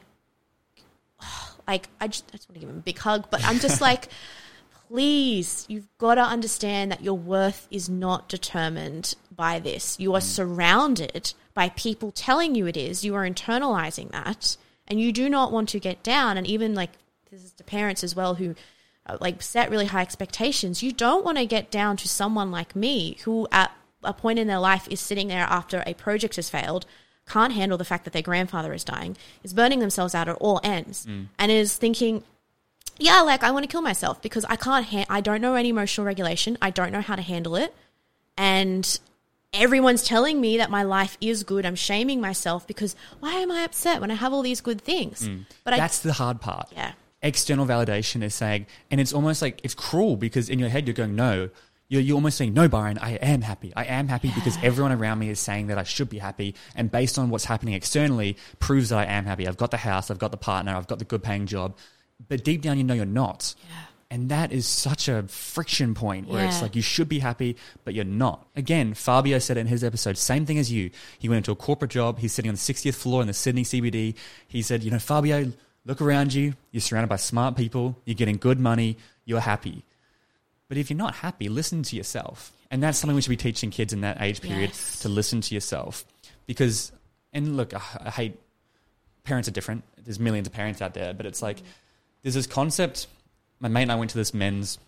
I just want to give him a big hug, but I'm just like, please, you've got to understand that your worth is not determined by this. You are surrounded by people telling you it is. You are internalizing that, and you do not want to get down. And even like, this is to parents as well who like set really high expectations. You don't want to get down to someone like me who at a point in their life is sitting there after a project has failed, can't handle the fact that their grandfather is dying, is burning themselves out at all ends, and is thinking, yeah, like I want to kill myself because I can't, I don't know any emotional regulation. I don't know how to handle it. And everyone's telling me that my life is good. I'm shaming myself because why am I upset when I have all these good things? But that's the hard part. Yeah. External validation is saying, and it's almost like, it's cruel because in your head you're going, no. You're almost saying, no, Byron, I am happy. I am happy because everyone around me is saying that I should be happy. And based on what's happening externally proves that I am happy. I've got the house, I've got the partner, I've got the good paying job. But deep down, you know you're not. Yeah. And that is such a friction point where it's like you should be happy, but you're not. Again, Fabio said it in his episode, same thing as you. He went into a corporate job. He's sitting on the 60th floor in the Sydney CBD. He said, Fabio, look around you. You're surrounded by smart people. You're getting good money. You're happy. But if you're not happy, listen to yourself. And that's something we should be teaching kids in that age period, to listen to yourself. Because, and look, I hate, parents are different. There's millions of parents out there. But it's like, there's this concept, my mate and I went to this men's,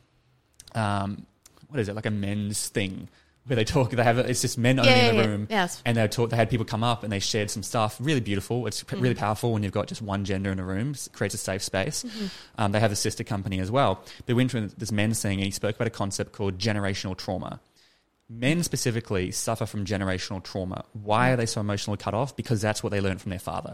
like a men's thing where they talk, it's just men only in the room. Yes. And they had people come up and they shared some stuff, really beautiful. It's really powerful when you've got just one gender in a room. It creates a safe space. They have a sister company as well. They went to this men's thing and he spoke about a concept called generational trauma. Men specifically suffer from generational trauma. Why are they so emotionally cut off? Because that's what they learned from their father.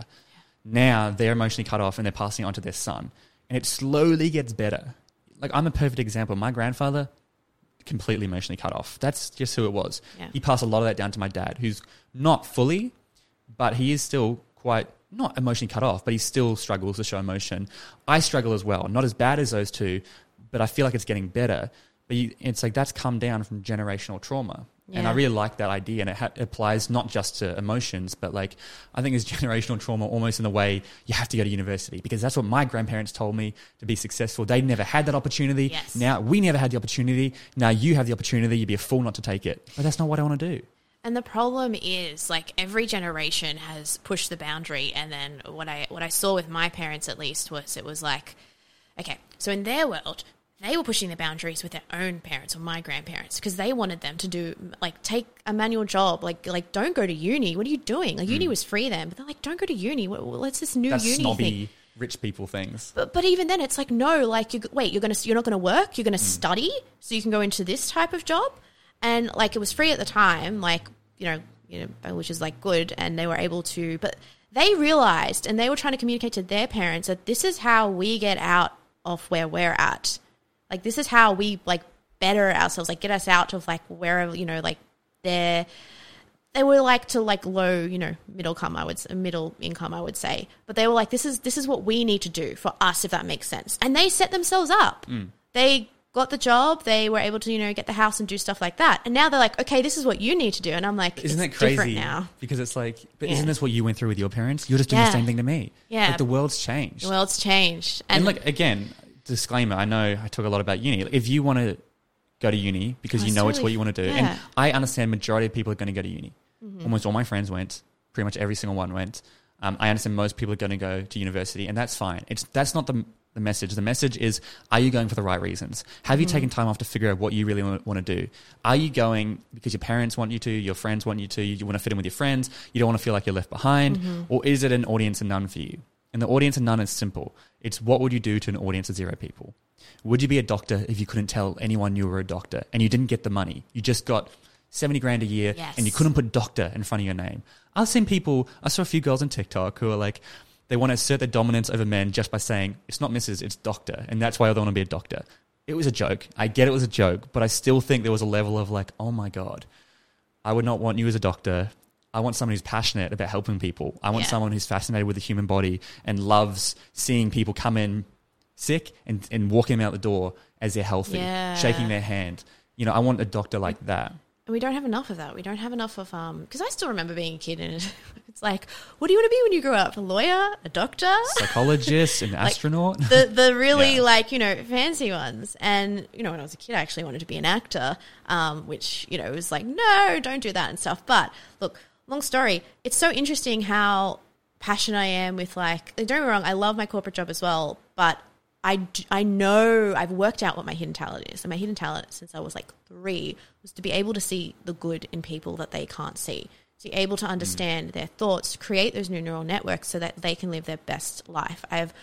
Now they're emotionally cut off and they're passing it on to their son. And it slowly gets better. Like, I'm a perfect example. My grandfather, completely emotionally cut off. That's just who it was. Yeah. He passed a lot of that down to my dad, who's not fully, but he is still quite, not emotionally cut off, but he still struggles to show emotion. I struggle as well. Not as bad as those two, but I feel like it's getting better. But it's like that's come down from generational trauma. Yeah. And I really like that idea, and it applies not just to emotions, but like I think it's generational trauma almost in the way you have to go to university, because that's what my grandparents told me to be successful. They never had that opportunity. Yes. Now we never had the opportunity. Now you have the opportunity. You'd be a fool not to take it. But that's not what I want to do. And the problem is, like, every generation has pushed the boundary, and then what I saw with my parents at least was it was like, okay, so in their world, they were pushing the boundaries with their own parents or my grandparents because they wanted them to do, like, take a manual job. Like don't go to uni. What are you doing? Like, uni was free then. But they're like, don't go to uni. What's this new That's uni snobby, thing? rich people things. But even then, it's like, no, like, you're not going to work. You're going to study so you can go into this type of job. And, like, it was free at the time, like, you know, which is, like, good. And they were able to, but they realized, and they were trying to communicate to their parents that this is how we get out of where we're at. Like, this is how we, like, better ourselves, like, get us out of, like, wherever, you know, like, they were, like, to, like, low, you know, middle income, I would say. But they were like, this is what we need to do for us, if that makes sense. And they set themselves up. They got the job. They were able to, you know, get the house and do stuff like that. And now they're like, okay, this is what you need to do. And I'm like, isn't that crazy now? Because it's like, but isn't this what you went through with your parents? You're just doing the same thing to me. Yeah. Like, the world's changed. The world's changed. And like, again, disclaimer, I know I talk a lot about uni. If you want to go to uni because you know it's what you want to do, and I understand majority of people are going to go to uni. Almost all my friends went. Pretty much every single one went. I understand most people are going to go to university, and that's fine. That's not the the message. The message is, are you going for the right reasons? Have you taken time off to figure out what you really want to do? Are you going because your parents want you to, your friends want you to, you want to fit in with your friends, you don't want to feel like you're left behind? Or is it an audience of none for you? And the audience of none is simple. It's what would you do to an audience of 0 people? Would you be a doctor if you couldn't tell anyone you were a doctor and you didn't get the money? You just got 70 grand a year and you couldn't put doctor in front of your name. I saw a few girls on TikTok who are like, they want to assert their dominance over men just by saying, it's not Mrs., it's doctor. And that's why they want to be a doctor. It was a joke. I get it was a joke, but I still think there was a level of like, oh my God, I would not want you as a doctor. I want someone who's passionate about helping people. I want someone who's fascinated with the human body and loves seeing people come in sick and walking them out the door as they're healthy, shaking their hand. You know, I want a doctor like that. And we don't have enough of that. We don't have enough of because I still remember being a kid and it's like, what do you want to be when you grow up? A lawyer, a doctor, psychologist, an astronaut. The really like, you know, fancy ones. And you know, when I was a kid, I actually wanted to be an actor, which you know was like, no, don't do that and stuff. But look, long story. It's so interesting how passionate I am with like. Don't get me wrong, I love my corporate job as well, but I know I've worked out what my hidden talent is. And my hidden talent since I was like 3 was to be able to see the good in people that they can't see. To be able to understand their thoughts, to create those new neural networks so that they can live their best life.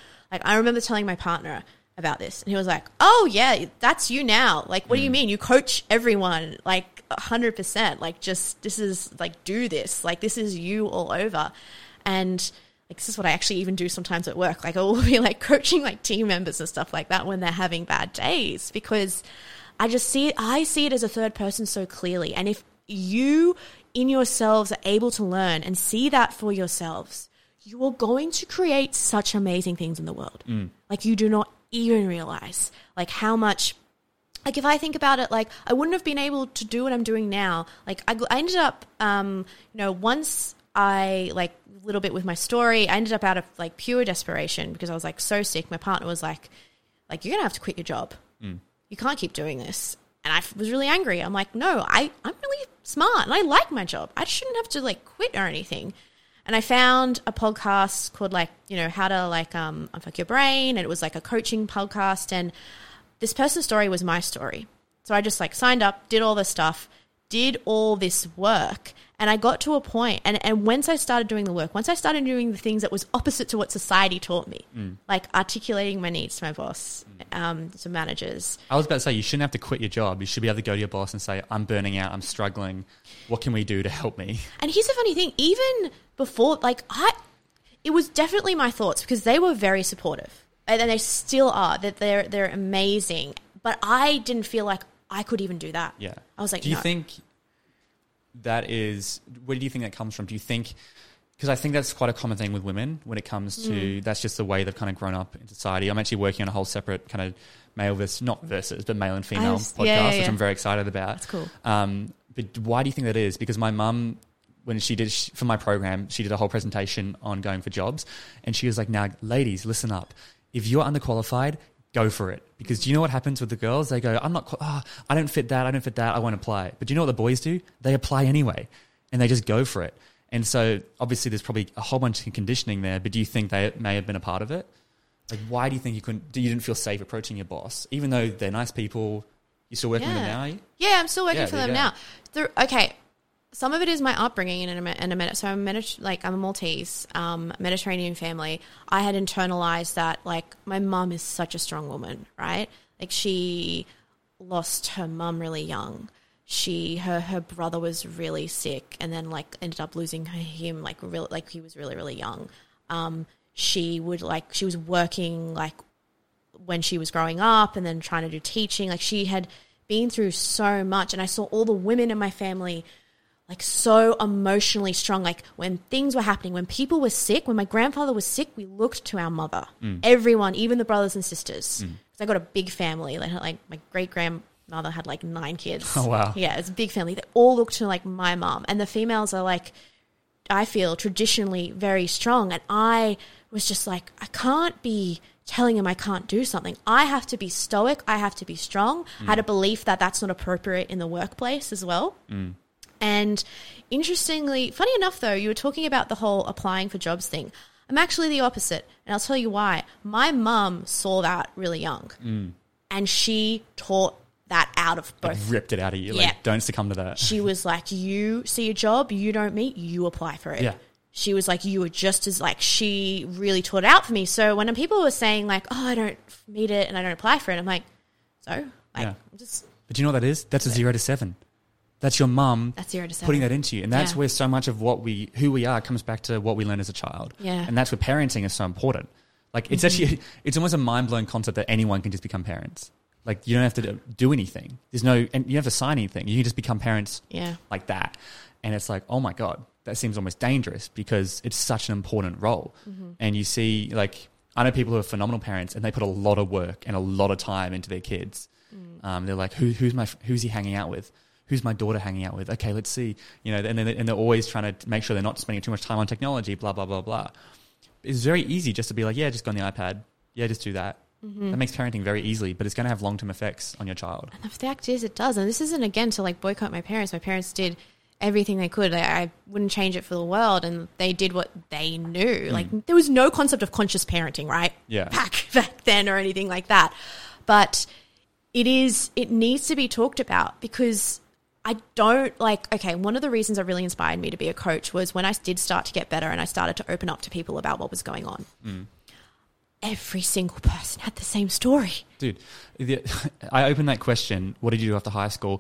I remember telling my partner about this and he was like, oh yeah, that's you now. Like, what do you mean? You coach everyone like 100%. Like just, this is like, do this. Like this is you all over. And this is what I actually even do sometimes at work. Like I will be like coaching like team members and stuff like that when they're having bad days because I see it as a third person so clearly. And if you in yourselves are able to learn and see that for yourselves, you are going to create such amazing things in the world. Like you do not even realize like how much, like if I think about it, like I wouldn't have been able to do what I'm doing now. Like I ended up, you know, once I like a little bit with my story, I ended up out of like pure desperation because I was like so sick. My partner was like you're going to have to quit your job. You can't keep doing this. And I was really angry. I'm like, no, I'm really smart and I like my job. I shouldn't have to like quit or anything. And I found a podcast called like, you know, how to like unfuck your brain. And it was like a coaching podcast. And this person's story was my story. So I just like signed up, did all this stuff, did all this work. And I got to a point, and once I started doing the work, once I started doing the things that was opposite to what society taught me, like articulating my needs to my boss, to managers. I was about to say, you shouldn't have to quit your job. You should be able to go to your boss and say, I'm burning out, I'm struggling. What can we do to help me? And here's the funny thing, even before, like it was definitely my thoughts because they were very supportive. And they still are, that they're amazing. But I didn't feel like I could even do that. Yeah. I was like, do you think that is, where do you think that comes from? Do you think, because I think that's quite a common thing with women when it comes to, that's just the way they've kind of grown up in society. I'm actually working on a whole separate kind of male versus, not versus, but male and female podcast, which I'm very excited about. That's cool. But why do you think that is? Because my mum, when she did, for my program, she did a whole presentation on going for jobs. And she was like, now, ladies, listen up. If you're underqualified, go for it. Because do you know what happens with the girls? They go, I don't fit that, I won't apply. But do you know what the boys do? They apply anyway, and they just go for it. And so obviously there's probably a whole bunch of conditioning there, but do you think they may have been a part of it? Like, why do you think you didn't feel safe approaching your boss? Even though they're nice people, you're still working with them now, are you? Yeah, I'm still working for them now. Okay, some of it is my upbringing so I'm a Maltese, Mediterranean family. I had internalized that like my mum is such a strong woman, right? Like she lost her mum really young. Her brother was really sick and then like ended up losing him like he was really, really young. She was working like when she was growing up and then trying to do teaching. Like she had been through so much, and I saw all the women in my family like so emotionally strong. Like when things were happening, when people were sick, when my grandfather was sick, we looked to our mother. Everyone, even the brothers and sisters. Because I got a big family. Like my great-grandmother had like 9 kids. Oh, wow. Yeah, it's a big family. They all looked to like my mom. And the females are like, I feel traditionally very strong. And I was just like, I can't be telling him I can't do something. I have to be stoic. I have to be strong. I had a belief that that's not appropriate in the workplace as well. And interestingly, funny enough though, you were talking about the whole applying for jobs thing. I'm actually the opposite. And I'll tell you why. My mum saw that really young. And she taught that out of both. Ripped it out of you. Yeah. Like, don't succumb to that. She was like, you see a job you don't meet, you apply for it. Yeah. She was like, you were just as like, she really taught it out for me. So when people were saying like, oh, I don't meet it and I don't apply for it, I'm like, so? Like, just... But you know what that is? That's a 0 to 7. That's your mum That's 0 to 7. putting that into you. And that's where so much of who we are comes back to what we learn as a child. Yeah. And that's where parenting is so important. Like, it's actually, it's almost a mind-blowing concept that anyone can just become parents. Like, you don't have to do anything. And you don't have to sign anything. You can just become parents like that. And it's like, oh my God, that seems almost dangerous because it's such an important role. And you see, like, I know people who are phenomenal parents and they put a lot of work and a lot of time into their kids. They're like, who's he hanging out with? Who's my daughter hanging out with? Okay, let's see. You know, and they're always trying to make sure they're not spending too much time on technology, blah, blah, blah, blah. It's very easy just to be like, yeah, just go on the iPad. Yeah, just do that. That makes parenting very easily, but it's going to have long-term effects on your child. And the fact is it does. And this isn't, again, to like boycott my parents. My parents did everything they could. I wouldn't change it for the world, and they did what they knew. Like, there was no concept of conscious parenting, right? Yeah. Back then or anything like that. But it needs to be talked about because I don't okay, one of the reasons that really inspired me to be a coach was when I did start to get better and I started to open up to people about what was going on. Every single person had the same story. Dude, I opened that question, what did you do after high school?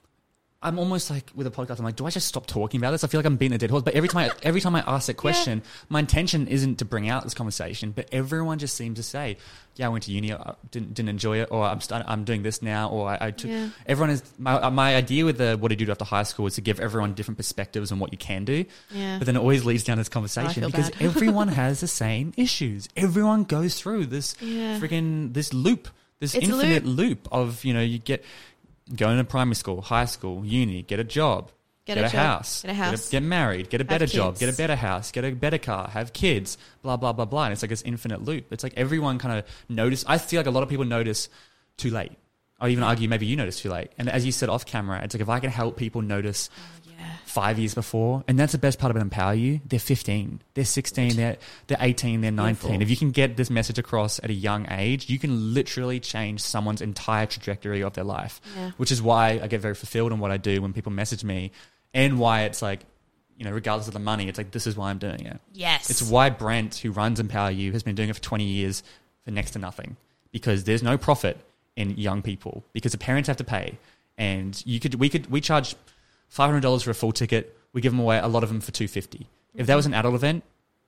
I'm almost like, with a podcast, I'm like, do I just stop talking about this? I feel like I'm beating a dead horse. But every time I ask that question, my intention isn't to bring out this conversation, but everyone just seems to say, yeah, I went to uni, I didn't enjoy it, or I'm doing this now, or I took... Yeah. Everyone is... My idea with the what did you do after high school is to give everyone different perspectives on what you can do. Yeah. But then it always leads down this conversation because everyone has the same issues. Everyone goes through this freaking... this loop, this infinite loop of, you know, you get... Going to primary school, high school, uni, get a job, get a house, get married, get a better job, get a better house, get a better car, have kids, blah, blah, blah, blah. And it's like this infinite loop. It's like everyone kind of notice. I feel like a lot of people notice too late. I'd even argue maybe you notice too late. And as you said off camera, it's like if I can help people notice 5 years before, and that's the best part about Empower You, they're 15, they're 16, they're 18, they're 19. If you can get this message across at a young age, you can literally change someone's entire trajectory of their life, which is why I get very fulfilled in what I do when people message me, and why it's like, you know, regardless of the money, it's like, this is why I'm doing it. Yes. It's why Brent, who runs Empower You, has been doing it for 20 years for next to nothing, because there's no profit in young people, because the parents have to pay, and we charge $500 for a full ticket. We give them away, a lot of them for $250. If that was an adult event,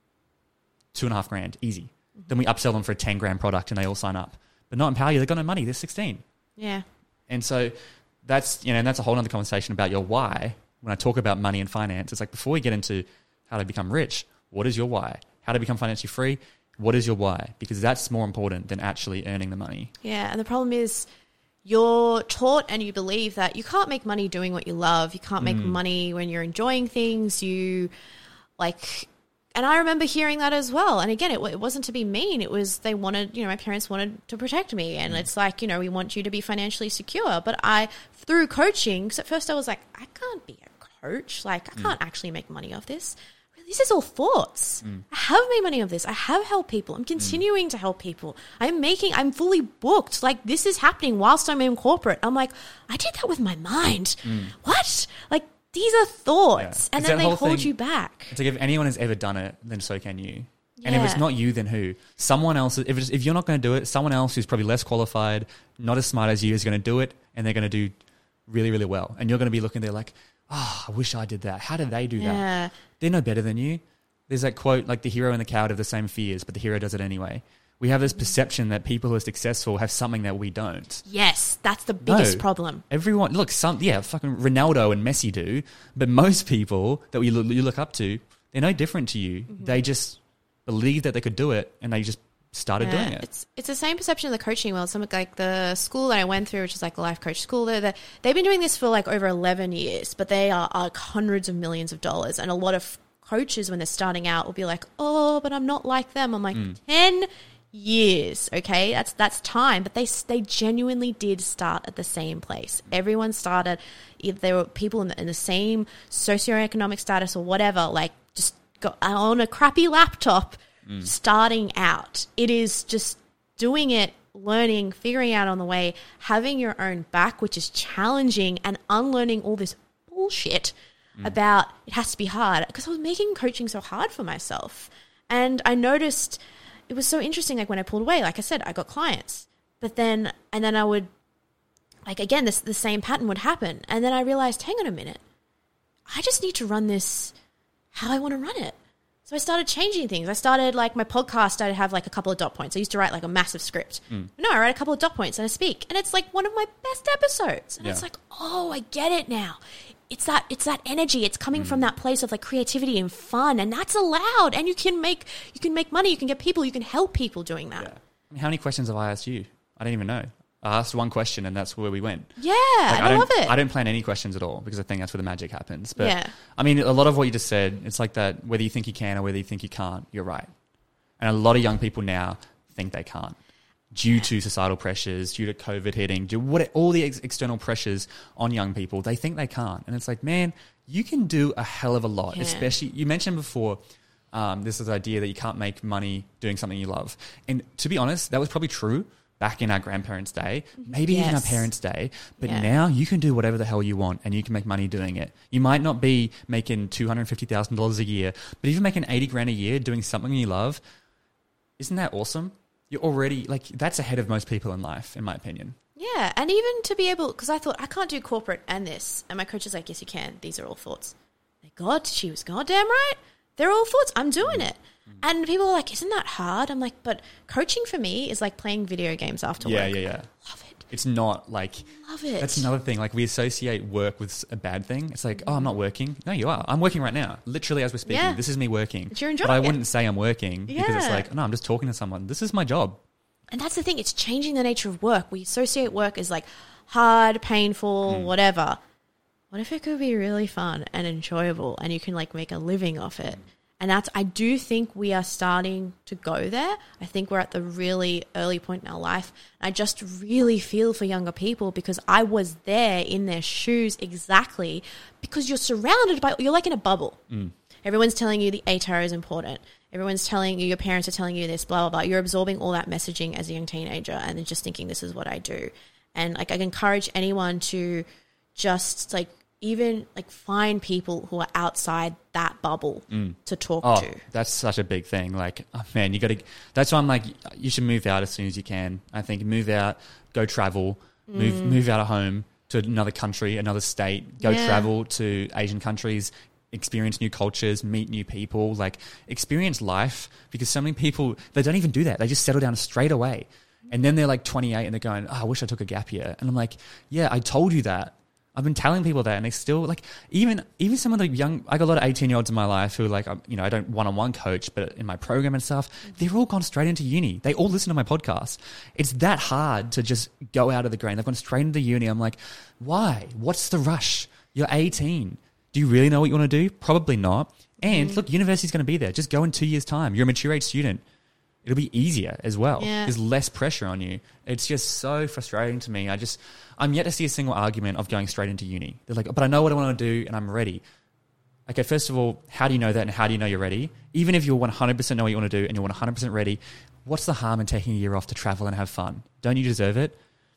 $2,500, easy. Then we upsell them for a $10,000 product and they all sign up. But not Empower You, they've got no money. They're 16. Yeah. And so that's, you know, and that's a whole other conversation about your why. When I talk about money and finance, it's like, before we get into how to become rich, what is your why? How to become financially free? What is your why? Because that's more important than actually earning the money. Yeah. And the problem is, you're taught and you believe that you can't make money doing what you love. You can't make money when you're enjoying things. And I remember hearing that as well. And again, it wasn't to be mean. It was, they wanted, you know, my parents wanted to protect me. And it's like, you know, we want you to be financially secure. But through coaching, because at first I was like, I can't be a coach. Like, I can't actually make money off this. This is all thoughts. I have made money of this. I have helped people. I'm continuing to help people. I'm fully booked. Like, this is happening whilst I'm in corporate. I'm like, I did that with my mind. What? Like, these are thoughts. Yeah. And then they hold you back. It's like, if anyone has ever done it, then so can you. Yeah. And if it's not you, then who? Someone else. If you're not going to do it, someone else who's probably less qualified, not as smart as you, is going to do it, and they're going to do really, really well. And you're going to be looking there like, oh, I wish I did that. How did they do that? They're no better than you. There's that quote, like, the hero and the coward have the same fears, but the hero does it anyway. We have this perception that people who are successful have something that we don't. Yes, that's the biggest problem. Everyone, look, fucking Ronaldo and Messi do, but most people that you look up to, they're no different to you. They just believe that they could do it, and they just started doing it. It's the same perception in the coaching world. Something like the school that I went through, which is like a life coach school, they've been doing this for like over 11 years, but they are like hundreds of millions of dollars. And a lot of coaches, when they're starting out, will be like, oh, but I'm not like them. I'm like, 10 years, okay? That's time. But they genuinely did start at the same place. Everyone started, if there were people in the same socioeconomic status or whatever, like, just got on a crappy laptop, starting out. It is just doing it, learning, figuring out on the way, having your own back, which is challenging, and unlearning all this bullshit about it has to be hard, because I was making coaching so hard for myself. And I noticed it was so interesting, like when I pulled away, like I said, I got clients. But then I would, like again, the same pattern would happen. And then I realized, hang on a minute, I just need to run this how I want to run it. So I started changing things. I started, like, my podcast, I'd have like a couple of dot points. I used to write like a massive script. No, I write a couple of dot points and I speak. And it's like one of my best episodes. And it's like, oh, I get it now. It's that energy. It's coming from that place of like creativity and fun, and that's allowed. And you can make money. You can get people. You can help people doing that. Yeah. I mean, how many questions have I asked you? I don't even know. I asked one question, and that's where we went. Yeah, like, I love it. I don't plan any questions at all, because I think that's where the magic happens. But yeah. I mean, a lot of what you just said, it's like that. Whether you think you can or whether you think you can't, you're right. And a lot of young people now think they can't, due to societal pressures, due to COVID hitting, all the external pressures on young people. They think they can't. And it's like, man, you can do a hell of a lot. Yeah. Especially, you mentioned before, this idea that you can't make money doing something you love. And to be honest, that was probably true back in our grandparents' day, maybe even our parents' day. But now you can do whatever the hell you want, and you can make money doing it. You might not be making $250,000 a year, but if you're making $80,000 a year doing something you love, isn't that awesome? You're already, like, that's ahead of most people in life, in my opinion. Yeah, and even to be able, because I thought, I can't do corporate and this. And my coach is like, yes, you can. These are all thoughts. Like, God, she was goddamn right. They're all thoughts. I'm doing it. And people are like, isn't that hard? I'm like, but coaching for me is like playing video games after work. Yeah. Love it. It's not like... Love it. That's another thing. Like, we associate work with a bad thing. It's like, oh, I'm not working. No, you are. I'm working right now. Literally, as we're speaking. Yeah. This is me working. But you're enjoying But I it. wouldn't say I'm working because it's Yeah. like, no, I'm just talking to someone. This is my job. And that's the thing. It's changing the nature of work. We associate work as like hard, painful, whatever. What if it could be really fun and enjoyable, and you can like make a living off it? And I do think we are starting to go there. I think we're at the really early point in our life. I just really feel for younger people, because I was there in their shoes exactly, because you're surrounded by, you're like in a bubble. Everyone's telling you the ATAR is important. Everyone's telling you, your parents are telling you this, blah, blah, blah. You're absorbing all that messaging as a young teenager and then just thinking, this is what I do. And like, I encourage anyone to just like, even like find people who are outside that bubble to talk to. That's such a big thing. Like, oh, man, that's why I'm like, you should move out as soon as you can. I think move out, go travel, move out of home to another country, another state, go travel to Asian countries, experience new cultures, meet new people, like experience life, because so many people, they don't even do that. They just settle down straight away. And then they're like 28 and they're going, oh, I wish I took a gap year. And I'm like, yeah, I told you that. I've been telling people that, and they still like, even some of the young, I got a lot of 18-year-olds in my life who like, you know, I don't one-on-one coach, but in my program and stuff, they've all gone straight into uni. They all listen to my podcast. It's that hard to just go out of the grain. They've gone straight into uni. I'm like, why? What's the rush? You're 18. Do you really know what you want to do? Probably not. And look, university's going to be there. Just go in 2 years' time. You're a mature age student. It'll be easier as well. Yeah. There's less pressure on you. It's just so frustrating to me. I'm yet to see a single argument of going straight into uni. They're like, but I know what I want to do and I'm ready. Okay, first of all, how do you know that, and how do you know you're ready? Even if you 100% know what you want to do and you're 100% ready, what's the harm in taking a year off to travel and have fun? Don't you deserve it?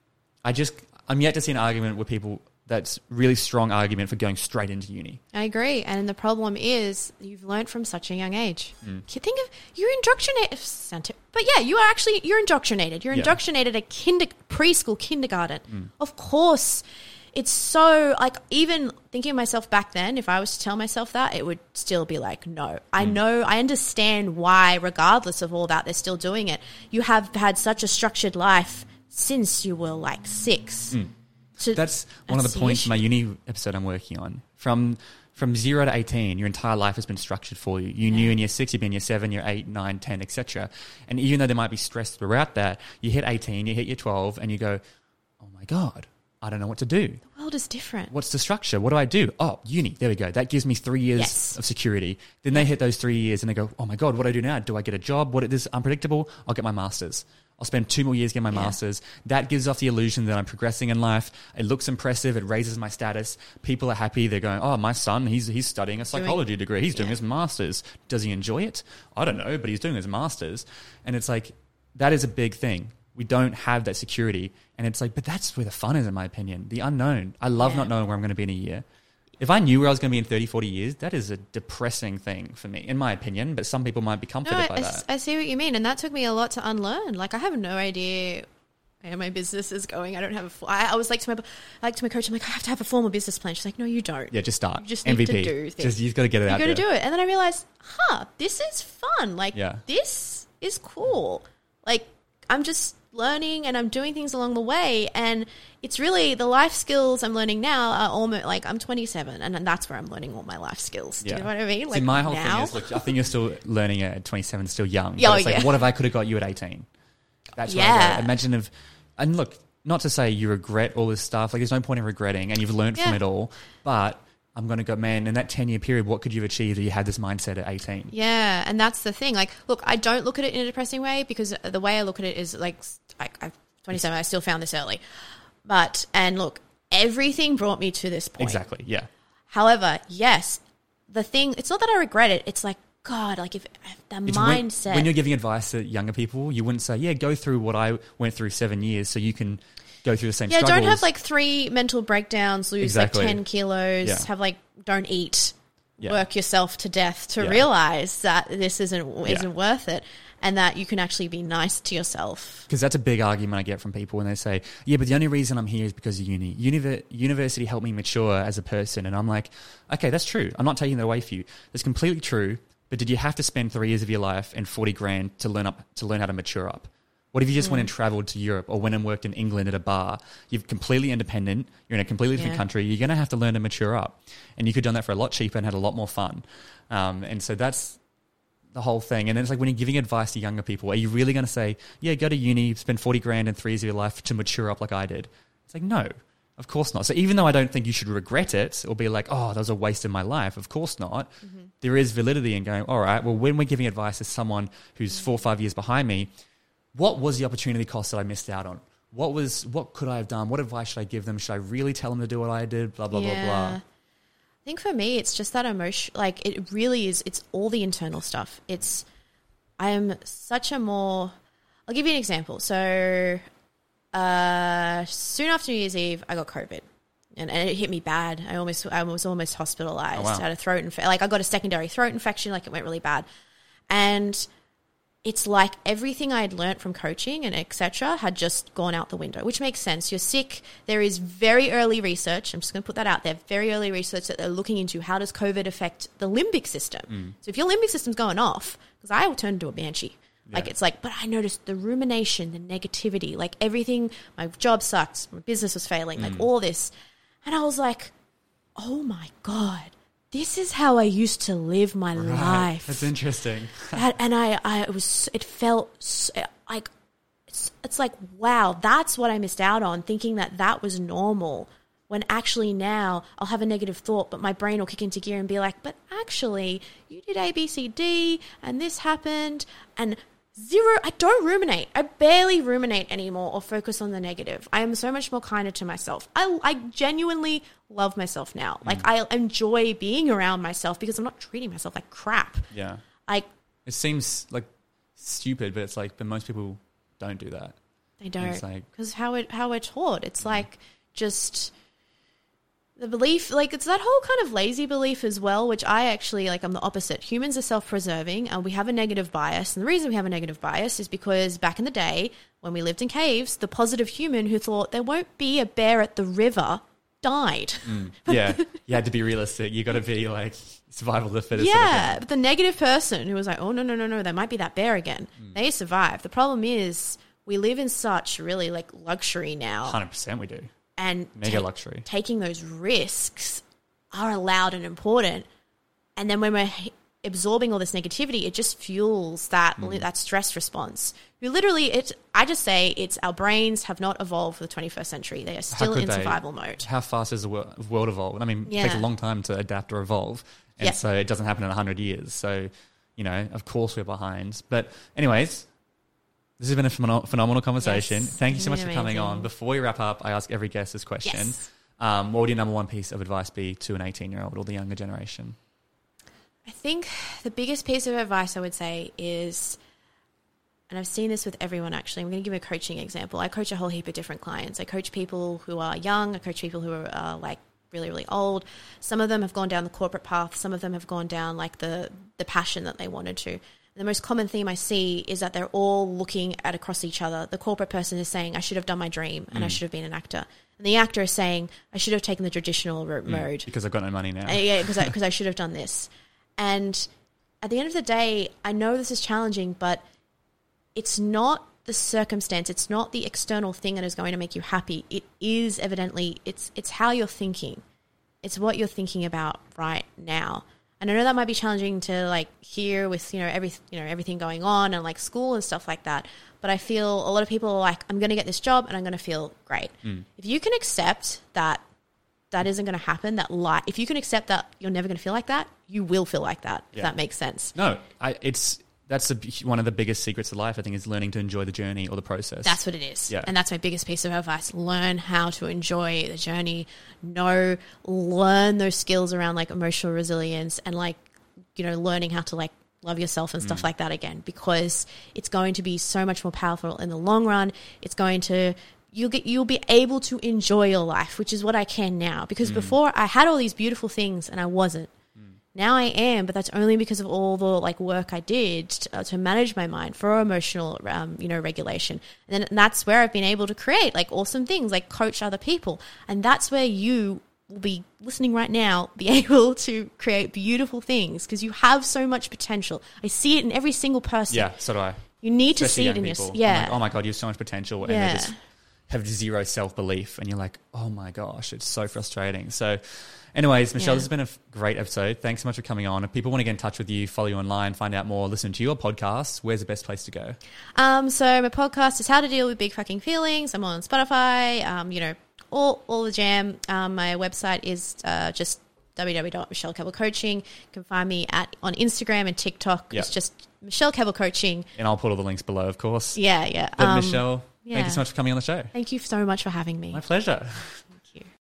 I'm yet to see an argument with people that's really strong argument for going straight into uni. I agree. And the problem is you've learned from such a young age. Think of, you're indoctrinated, but yeah, you're indoctrinated. You're indoctrinated at preschool, kindergarten. Of course, it's so, like, even thinking of myself back then, if I was to tell myself that, it would still be like, no. I know, I understand why, regardless of all that, they're still doing it. You have had such a structured life since you were like 6. That's one of the points in my uni episode I'm working on. From 0 to 18, your entire life has been structured for you. You knew in year 6, you'd be in year 7, year 8, 9, 10, etc. And even though there might be stress throughout that, you hit 18, you hit year 12, and you go, oh my God, I don't know what to do. The world is different. What's the structure? What do I do? Oh, uni. There we go. That gives me 3 years of security. Then they hit those 3 years and they go, oh my God, what do I do now? Do I get a job? What is this unpredictable? I'll get my master's. I'll spend 2 more years getting my master's. That gives off the illusion that I'm progressing in life. It looks impressive. It raises my status. People are happy. They're going, oh, my son, he's studying a psychology degree. He's doing his master's. Does he enjoy it? I don't know, but he's doing his master's. And it's like, that is a big thing. We don't have that security. And it's like, but that's where the fun is, in my opinion. The unknown. I love not knowing where I'm going to be in a year. If I knew where I was going to be in 30, 40 years, that is a depressing thing for me, in my opinion. But some people might be comforted by that. I see what you mean. And that took me a lot to unlearn. Like, I have no idea where my business is going. I don't have I was like to my coach, I'm like, I have to have a formal business plan. She's like, no, you don't. Yeah, just start. You just MVP. need to do things. You've got to get it out there. You got to do it. And then I realized, this is fun. Like, this is cool. Like, I'm just learning and I'm doing things along the way, and it's really the life skills I'm learning now are almost like I'm 27 and that's where I'm learning all my life skills. Do you know what I mean? Like, see, my whole thing is, look, I think you're still learning at 27, still young. But it's like, what if I could have got you at 18? That's what I go. Imagine if, and look, not to say you regret all this stuff, like there's no point in regretting and you've learned from it all, but I'm going to go, man, in that 10-year period, what could you have achieved if you had this mindset at 18? Yeah, and that's the thing. Like, look, I don't look at it in a depressing way because the way I look at it is like I'm 27, I still found this early. And look, everything brought me to this point. Exactly, yeah. However, yes, the thing, it's not that I regret it. It's like, God, like if the mindset. When you're giving advice to younger people, you wouldn't say, yeah, go through what I went through 7 years so you can go through the same struggles. Don't have like 3 mental breakdowns, lose like 10 kilos, have like, don't eat, work yourself to death to realize that this isn't worth it and that you can actually be nice to yourself. Because that's a big argument I get from people when they say, yeah, but the only reason I'm here is because of uni. University helped me mature as a person. And I'm like, okay, that's true. I'm not taking that away for you. That's completely true. But did you have to spend 3 years of your life and 40 grand to learn how to mature up? What if you just went and traveled to Europe or went and worked in England at a bar? You're completely independent. You're in a completely different country. You're going to have to learn to mature up. And you could have done that for a lot cheaper and had a lot more fun. And so that's the whole thing. And then it's like when you're giving advice to younger people, are you really going to say, yeah, go to uni, spend 40 grand in 3 years of your life to mature up like I did? It's like, no, of course not. So even though I don't think you should regret it or be like, oh, that was a waste of my life, of course not. Mm-hmm. There is validity in going, all right, well, when we're giving advice to someone who's 4 or 5 years behind me, what was the opportunity cost that I missed out on? What could I have done? What advice should I give them? Should I really tell them to do what I did? Blah, blah, blah, blah. I think for me, it's just that emotion. Like, it really is, it's all the internal stuff. I am such a more, I'll give you an example. So, soon after New Year's Eve, I got COVID. And it hit me bad. I was almost hospitalized. Oh, wow. I had a throat infection. Like, I got a secondary throat infection. Like, it went really bad. And it's like everything I had learnt from coaching and etc. had just gone out the window, which makes sense. You're sick. There is very early research. I'm just going to put that out there. Very early research that they're looking into how does COVID affect the limbic system. So if your limbic system's going off, because I will turn into a banshee. Like, it's like, but I noticed the rumination, the negativity, like everything. My job sucked. My business was failing. Like all this. And I was like, oh my God. This is how I used to live my life. That's interesting. And it felt like, it's like, wow, that's what I missed out on, thinking that was normal. When actually now I'll have a negative thought, but my brain will kick into gear and be like, but actually you did A, B, C, D, and this happened. And I don't ruminate. I barely ruminate anymore or focus on the negative. I am so much more kinder to myself. I genuinely love myself now. Like, I enjoy being around myself because I'm not treating myself like crap. Yeah. Like, it seems like stupid, but it's like, but most people don't do that. They don't. Because how we're taught. It's like just the belief, like it's that whole kind of lazy belief as well, which I actually, like, I'm the opposite. Humans are self-preserving and we have a negative bias. And the reason we have a negative bias is because back in the day when we lived in caves, the positive human who thought there won't be a bear at the river died. Yeah. You had to be realistic. You got to be like survival of the fittest. Yeah. But the negative person who was like, oh, no, there might be that bear again. They survive. The problem is we live in such really like luxury now. 100% we do. And mega luxury. Taking those risks are allowed and important. And then when we're absorbing all this negativity, it just fuels that stress response. You literally, I just say it's our brains have not evolved for the 21st century. They are still in survival mode. How fast has the world evolved? I mean, it takes a long time to adapt or evolve. And so it doesn't happen in 100 years. So, of course we're behind. But anyways, This has been a phenomenal conversation. Yes, Thank you so much it's for been coming on. amazing. Before we wrap up, I ask every guest this question. Yes. What would your number one piece of advice be to an 18-year-old or the younger generation? I think the biggest piece of advice I would say is, and I've seen this with everyone actually, I'm going to give a coaching example. I coach a whole heap of different clients. I coach people who are young. I coach people who are like really, really old. Some of them have gone down the corporate path. Some of them have gone down like the passion that they wanted to. The most common theme I see is that they're all looking at across each other. The corporate person is saying, I should have done my dream and I should have been an actor. And the actor is saying, I should have taken the traditional route mode. Because I've got no money now. Yeah, because I should have done this. And at the end of the day, I know this is challenging, but it's not the circumstance. It's not the external thing that is going to make you happy. It is evidently, it's how you're thinking. It's what you're thinking about right now. And I know that might be challenging to like hear with, everything going on and like school and stuff like that. But I feel a lot of people are like, I'm going to get this job and I'm going to feel great. If you can accept that isn't going to happen, if you can accept that you're never going to feel like that, you will feel like that, if that makes sense. No, that's one of the biggest secrets of life, I think, is learning to enjoy the journey or the process. That's what it is. Yeah. And that's my biggest piece of advice. Learn how to enjoy the journey. Learn those skills around like emotional resilience and like, learning how to like love yourself and stuff like that again, because it's going to be so much more powerful in the long run. It's going to, you'll be able to enjoy your life, which is what I can now. Because before I had all these beautiful things and I wasn't. Now I am, but that's only because of all the like work I did to manage my mind for emotional, regulation. And then that's where I've been able to create like awesome things, like coach other people. And that's where you will be listening right now, be able to create beautiful things because you have so much potential. I see it in every single person. Yeah, so do I. You need Especially to see it in young people. your, I'm like, oh my God, you have so much potential. And Yeah. they just have zero self-belief. And you're like, oh my gosh, it's so frustrating. So anyways, Michelle, this has been a great episode. Thanks so much for coming on. If people want to get in touch with you, follow you online, find out more, listen to your podcast, where's the best place to go? So my podcast is How to Deal with Big Fucking Feelings. I'm on Spotify, all the jam. My website is just www.michellekebble.coaching. You can find me on Instagram and TikTok. Yep. It's just Michelle Kebble Coaching. And I'll put all the links below, of course. Yeah. But Michelle, yeah. thank you so much for coming on the show. Thank you so much for having me. My pleasure.